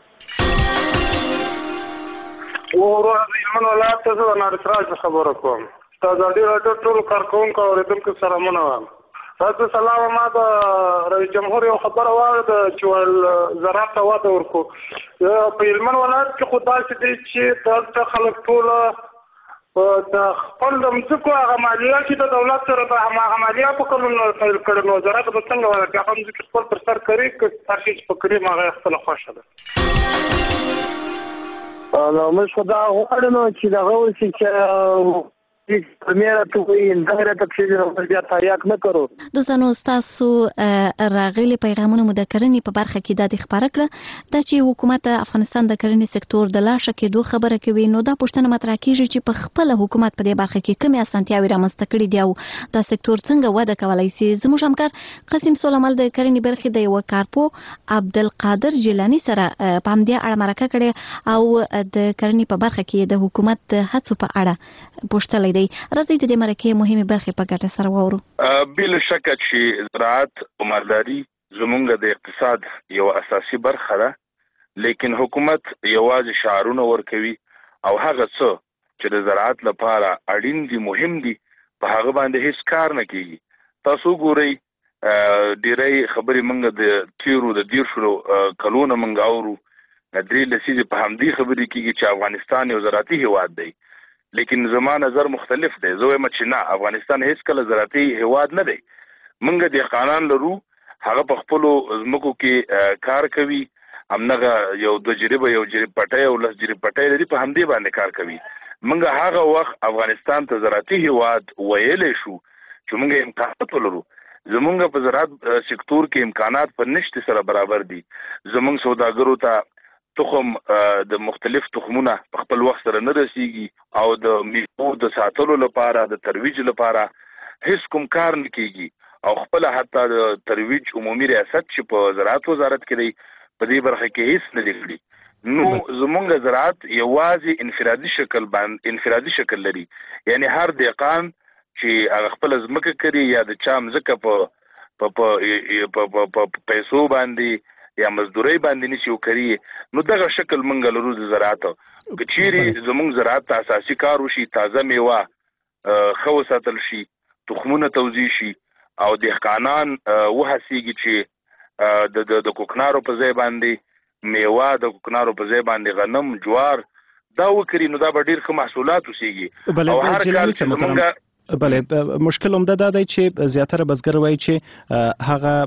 S17: ورو د هلمند ولایت ته زه نارسراج خبره کوم. تاسو ازادي راډیو ټول کارکوونکو او اوریدونکو سره مونه وایم. تاسو سلام. ما د رئیس جمهور یو خبره واورده چې زراعت ته وده ورکړو. په هلمند ولایت کې خو داسې دی چې دلته خلک ټوله د خپل د مځکو هغه مالیه چې د دولت سره د هماغه مالیه په قانون پیل کړی نو زراعت به څنګه وایي هغه مځکې خپل پر سر کوي که هر شي چې په کړي هغه خپله خوښه ده.
S13: نو موږ خو دا غواړو نو چې دغه وشي چې پرمیره ته وایي دغه ته چې بیا تریاک نه کړو.
S21: دوستانو ستاسو راغلي پیغامونه مو د کرنې په برخه کې د ښکاره کړه دا چې حکومت افغانستان د کرنې سکتور د لاشه کېدو خبره کوي. نو دا پوښتنه مطرح کیږي چې په خپل حکومت په دې برخه کې کومې اسانتیاوې رامنځته کړي دي او دا سکتور څنګه وده کولای شي. زموږ همکار قاسم سلیمال د کرنې برخې د یو کارپو عبدالقادر جیلانی سره په همدې اړه مرکه کړې او د کرنې په برخه کې د حکومت د هڅو په اړه پوښتلې. راځي د دې مرکې مهمه برخه په ګټه سره وورو.
S3: بل شک چې زراعت او مالداري زمونږ د اقتصاد یو اساسي برخه ده لیکن حکومت یوازې شعارونه ورکوي او هغه څه چې د زراعت لپاره اړین دي مهم دي په هغه باندې هیڅ کار نه کوي. تاسو ګورئ ډیرې خبرې موږ د تیرو د دیرشو کلونو موږ اورو درې لسیزې په همدې خبرې کېږي چې افغانستان یو زراعتي هیواد دی لیکن زما نظر مختلف دی. زه وایم چې نه افغانستان هیڅ کله زراعتي هیواد نه دی. موږ د قانون لرو هغه په خپلو ځمکو کې کار کوي همنغه یو د جریبه یو جریب پټی او لس جریب پټی لري په همدې باندې کار کوي. موږ هغه وخت افغانستان ته زراعتي هیواد ویلی شو چې موږ امکانات ولرو. زمونږ په زراعت سکتور کې امکانات په نشته سره برابر دي. زمونږ سوداګرو ته تخم د مختلف تخمونه په خپل وخت سره نه رسیږي او د میوو د ساتلو لپاره د ترویج لپاره هیڅ کوم کار نه کیږي
S12: او خپل حتی د ترویج عمومي ریاست چې په زراعت وزارت کې دی په دې برخه کې هیڅ نه دی کړی. نو زمونږ زراعت یوازې انفرادي شکل باندې انفرادي شکل لري، یعنی هر دهقان چې هغه خپل ځمکه کړي یا د چا ځمکه په په په پیسو باندې یا مزدوري باندې نشي وکړي، نو دغه شکل مونږ لرو د زراعت. که چیرې زمونږ زراعت ته اساسي کار وشي، تازه میوه ښه وساتل شي، تخمونه توزیع شي او دهقانان وهڅېږي چې د د کوکنارو په ځای باندې میوه، د کوکنارو په ځای باندې غنم، جوار دا وکړي، نو دا به ډېر ښه محصولات وسیږي. او هر کال چې زمونږ
S18: بله مشکل همدا دا دی چې زیاتره بزګر وایي چې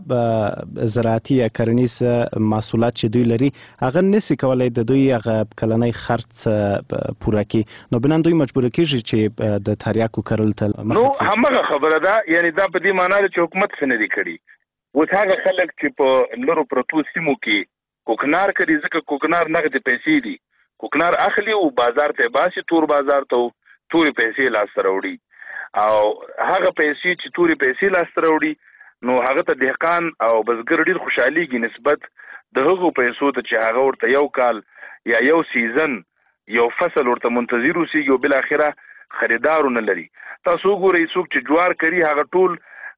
S18: هغه زراعتي یا کرنیز محصولات چې دوی لري هغه نشي کولی د دوی هغه کلنی خرڅ پوره کړي، نو بنان دوی مجبور کېږي چې د تریاکو کرل ته
S12: نو همغه خبره ده. یعنی دا په دې معنا ده چې حکومت څه نه دی کړي. اوس هغه خلک چې په لرو پرتو سیمو کې کوکنار کوي، ځکه کوکنار نغدې پیسې دي، کوکنار اخلي او بازار ته باسي، تور بازار ته تورې پیسې لاسته راوړي، او هغه پیسې چې تورې پیسې لاسته راوړي نو هغه ته دهقان او بزګر ډېر خوشحالېږي نسبت د هغو پیسو ته چې هغه ورته یو کال یا یو سیزن یو فصل ورته منتظر اوسېږي او بالاخره خریدار ونه لري. تاسو وګورئ څوک چې جوار کوي هغه ټول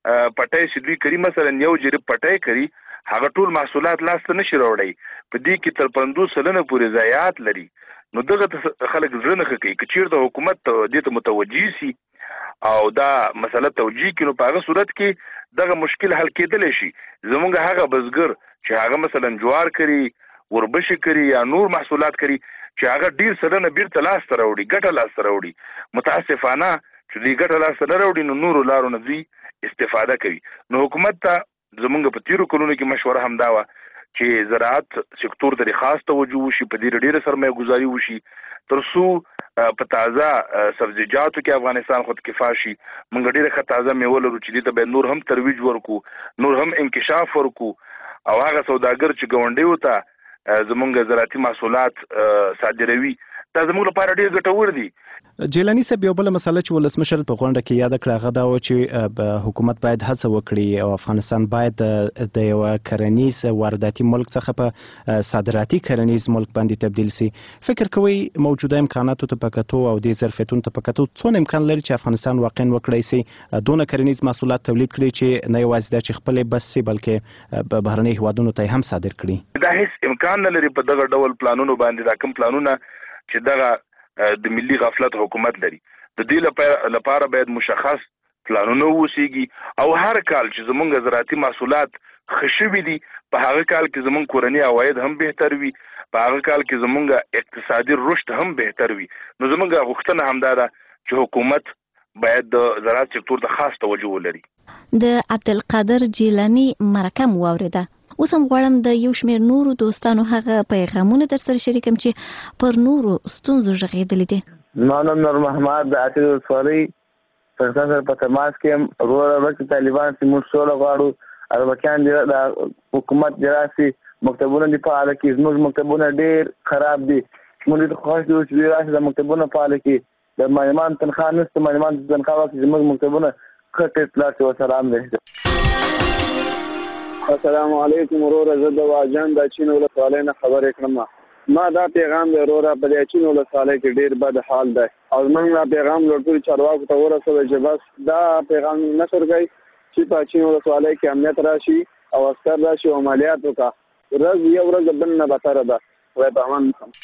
S12: پټی چې دوی کوي، مثلا یو جریب پټی کوي، هغه ټول محصولات لاسته نشي راوړی، په دې کې تر پنځوس سلنه پورې ضایعات لري. نو دغه خلک زړه نه ښه کوي. که چېرته حکومت دې ته متوجه سي او دا مسله توجیه کړي، نو په هغه صورت کې دغه مشکل حل کېدلی شي. زمونږ هغه بزګر چې هغه مثلا جوار کوي، وربشې کوي یا نور محصولات کوي چې هغه ډېر سلنه بیرته لاسته راوړي، ګټه لاسته راوړي، متاسفانه چې دوی ګټه لاسته نه راوړي نو نورو لارو نه دوی استفاده کوي. نو حکومت ته زمونږ په تیرو کلونو کې مشوره همدا وه چې زراعت سکتور ته خاص توجه وشي، په دې ډېره سرمایه ګزاري وشي تر څو په تازه سبزیجاتو کې افغانستان خود کفا شي. موږ ډېره ښه تازه میوه لرو چې دې ته باید نور هم ترویج ورکو، نور هم انکشاف ورکو، او هغه سوداګر چې ګاونډیو ته زمونږ زراعتي محصولات صادروي دا زموږ لپاره ډېر ګټور دي.
S18: جیلانی صاحب یو بله مسله چې ولسمشر په غونډه کې یاده کړه هغه دا و چې حکومت باید هڅه وکړي او افغانستان باید د یو کرنیز وارداتي ملک څخه په صادراتي کرنیز ملک باندې تبدیل سي. فکر کوئ موجوده امکاناتو ته په کتو او دې ظرفیتونو ته په کتو څونه امکان لري چې افغانستان واقعا وکړی سي دونه کرنیز محصولات تولید کړي چې نه یوازې دا چې خپلې بس سي بلکې بهرنۍ هیوادونو ته هم صادر کړي؟
S12: دا هیڅ امکان نه لري. په دغه ډول پلانونو باندې دا کوم پلانونه چې دغه د ملي غفلت حکومت لري، د دې لپاره باید مشخص پلانونه ووسیږي او هر کال چې زمونږ زراعتي محصولات ښه شوي دي په هغه کال کې زمونږ کورني عواید هم بهتر وي، په هغه کال کې زمونږ اقتصادي رشد هم بهتر وي. نو زمونږ غوښتنه همدا ده چې حکومت باید د زراعت سکتور ته خاص توجه ولري.
S21: د عبدالقادر جیلانی مرکه مو واورېده. اوس هم غواړم د یو شمېر نورو دوستانو هغه پیغامونه در سره شریکم چې پر نورو ستونزو غږېدلي دي.
S26: زما نوم نور محمد د اتي ولسوالۍ پاکستان سره په تماس کې یم. وروره ورکې طالبان چې موږ سوله غواړو، اربکیان د حکومت جراسي مکتبونه دي فعال کړي، زموږ مکتبونه ډېر خراب دي. موږ ته خوښ دي چې دوی راشي د مکتبونه فعال کړي. د معلمان تنخواه نشته، معلمان تنخواه واخلي، زموږ مکتبونه ښه ټیټ لاړ شي. وسلام دی. السلام علیکم وروره، زه د واجان د چین ولسوالۍ نه خبرې کړم. ما دا پیغام دی وروره، په دې چین ولسوالۍ کې ډېر بد حال دی او موږ دا پیغام ټولو چارواکو ته ورسوي چې بس دا پیغام نشر کړي چې په چین ولسوالۍ کې امنیت راشي او عسکر راشي او عملیات وکړي. ورځ یو ورځ بل نه بهتره ده. خدای په امان وکړم.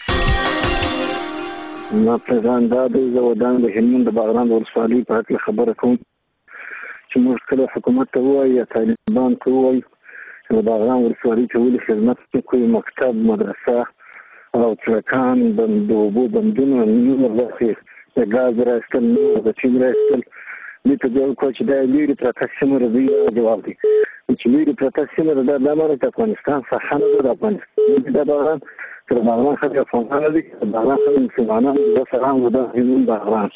S19: ما پیغام دا دی، زه ودان د هلمند د باغران ولسوالۍ په هکله خبره کوم چې موږ کله حکومت ته ووایو یا طالبان ته ووایو د باغران ولسوالۍ ته ولې خدمت وکړي، مکتب، مدرسه او سړکان، د اوبو بندونه، نور برخې د ګاز راایستل، نور د چین راایستل، دې ته جواب کړه چې دا لرې پرته سیمه د دوی جواب دی. چې لرې پرته سیمه ده دا معنی چې افغانستان ساحه نه ده. د افغانستان دا باغران چې د باغران خلک افغانان دي، د باغران خلک مسلمانان دي. دا سلام و دا هلمند باغران.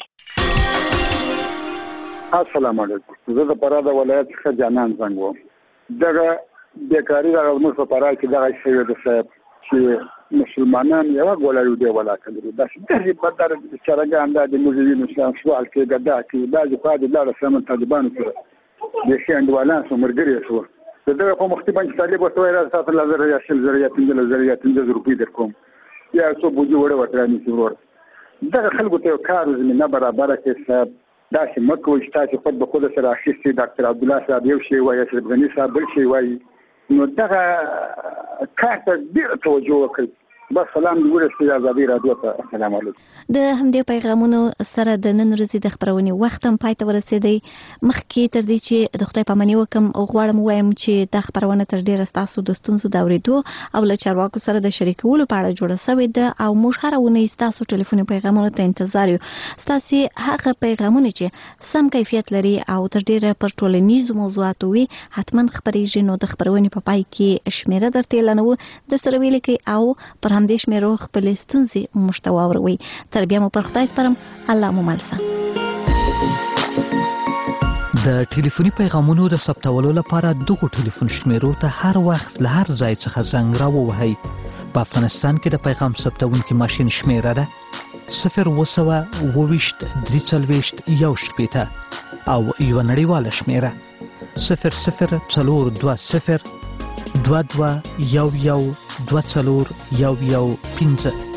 S20: السلام علیکم. زه د فراه د ولایت څخه جانان زنګ وم. دغه بیکاري دغه موږ په فراه کې دغه شوی د صاحب چې مسلمانان یو ګولایو دی ولا کړي. دا چې په دغه چرګان د موږ وینو چې سوال کې ګډا کې دا چې په دې لاره سم طالبانو سره د شي انډوالان سو مرګري شو دغه په مختلف باندې طالب ورته راځي تاسو لزر یا شل زر یا پنځه زر یا پنځه زر روپۍ درکوم یا څو بوجي وړه وټراني څور دغه خلکو ته کار زمينه برابر کې صاحب دا چې مکو چې تاسو خپل به خود سره اخیستي ډاکټر عبد الله صاحب یو شی وایي اشرف غنی صاحب بل شی وایي نو دغه کار ته ډیر توجه وکړئ بس سلام دی ورسته آزادي رادیو ته السلام علیکم
S21: د همدې پیغامونو سره د نن ورځې د خبرونې وخت هم پای ته ورسېدی مخکې تر دې چې د خدای پاماني وکم او غواړم وایم چې دا خبرونه تر ډیره ستاسو د ستونزو د اورېدو او له چارواکو سره د شریکولو په اړه جوړه شوې ده او موږ هره اونۍ ستاسو ټلیفوني پیغامونو ته انتظار یو ستاسو هغه پیغامونه چې سم کیفیت لري او تر ډیره پر ټولنیزو موضوعاتو وي حتما خبرېږي نو د خبرونې په پای کې شمیره درته اعلانوو در سره ویل کې او پر همدې شمیرو خپل ستونزې موږ ته واوروئ تر بیا مو پر خدای سپارم الله مو مل شه
S1: د ټلیفوني پیغامونو د ثبتولو لپاره دغه ټلیفون شمیرو ته هر وخت له هر ځای څخه زنګ راووهئ په افغانستان کې د پیغام ثبتونکي ماشین شمیره ده صفر اووه سوه اووه ویشت درې څلوېښت یو شپېته او یوه نړیواله شمیره صفر صفر څلور دوه صفر دوه دوه یو یو دوه څلور یو یو پنځه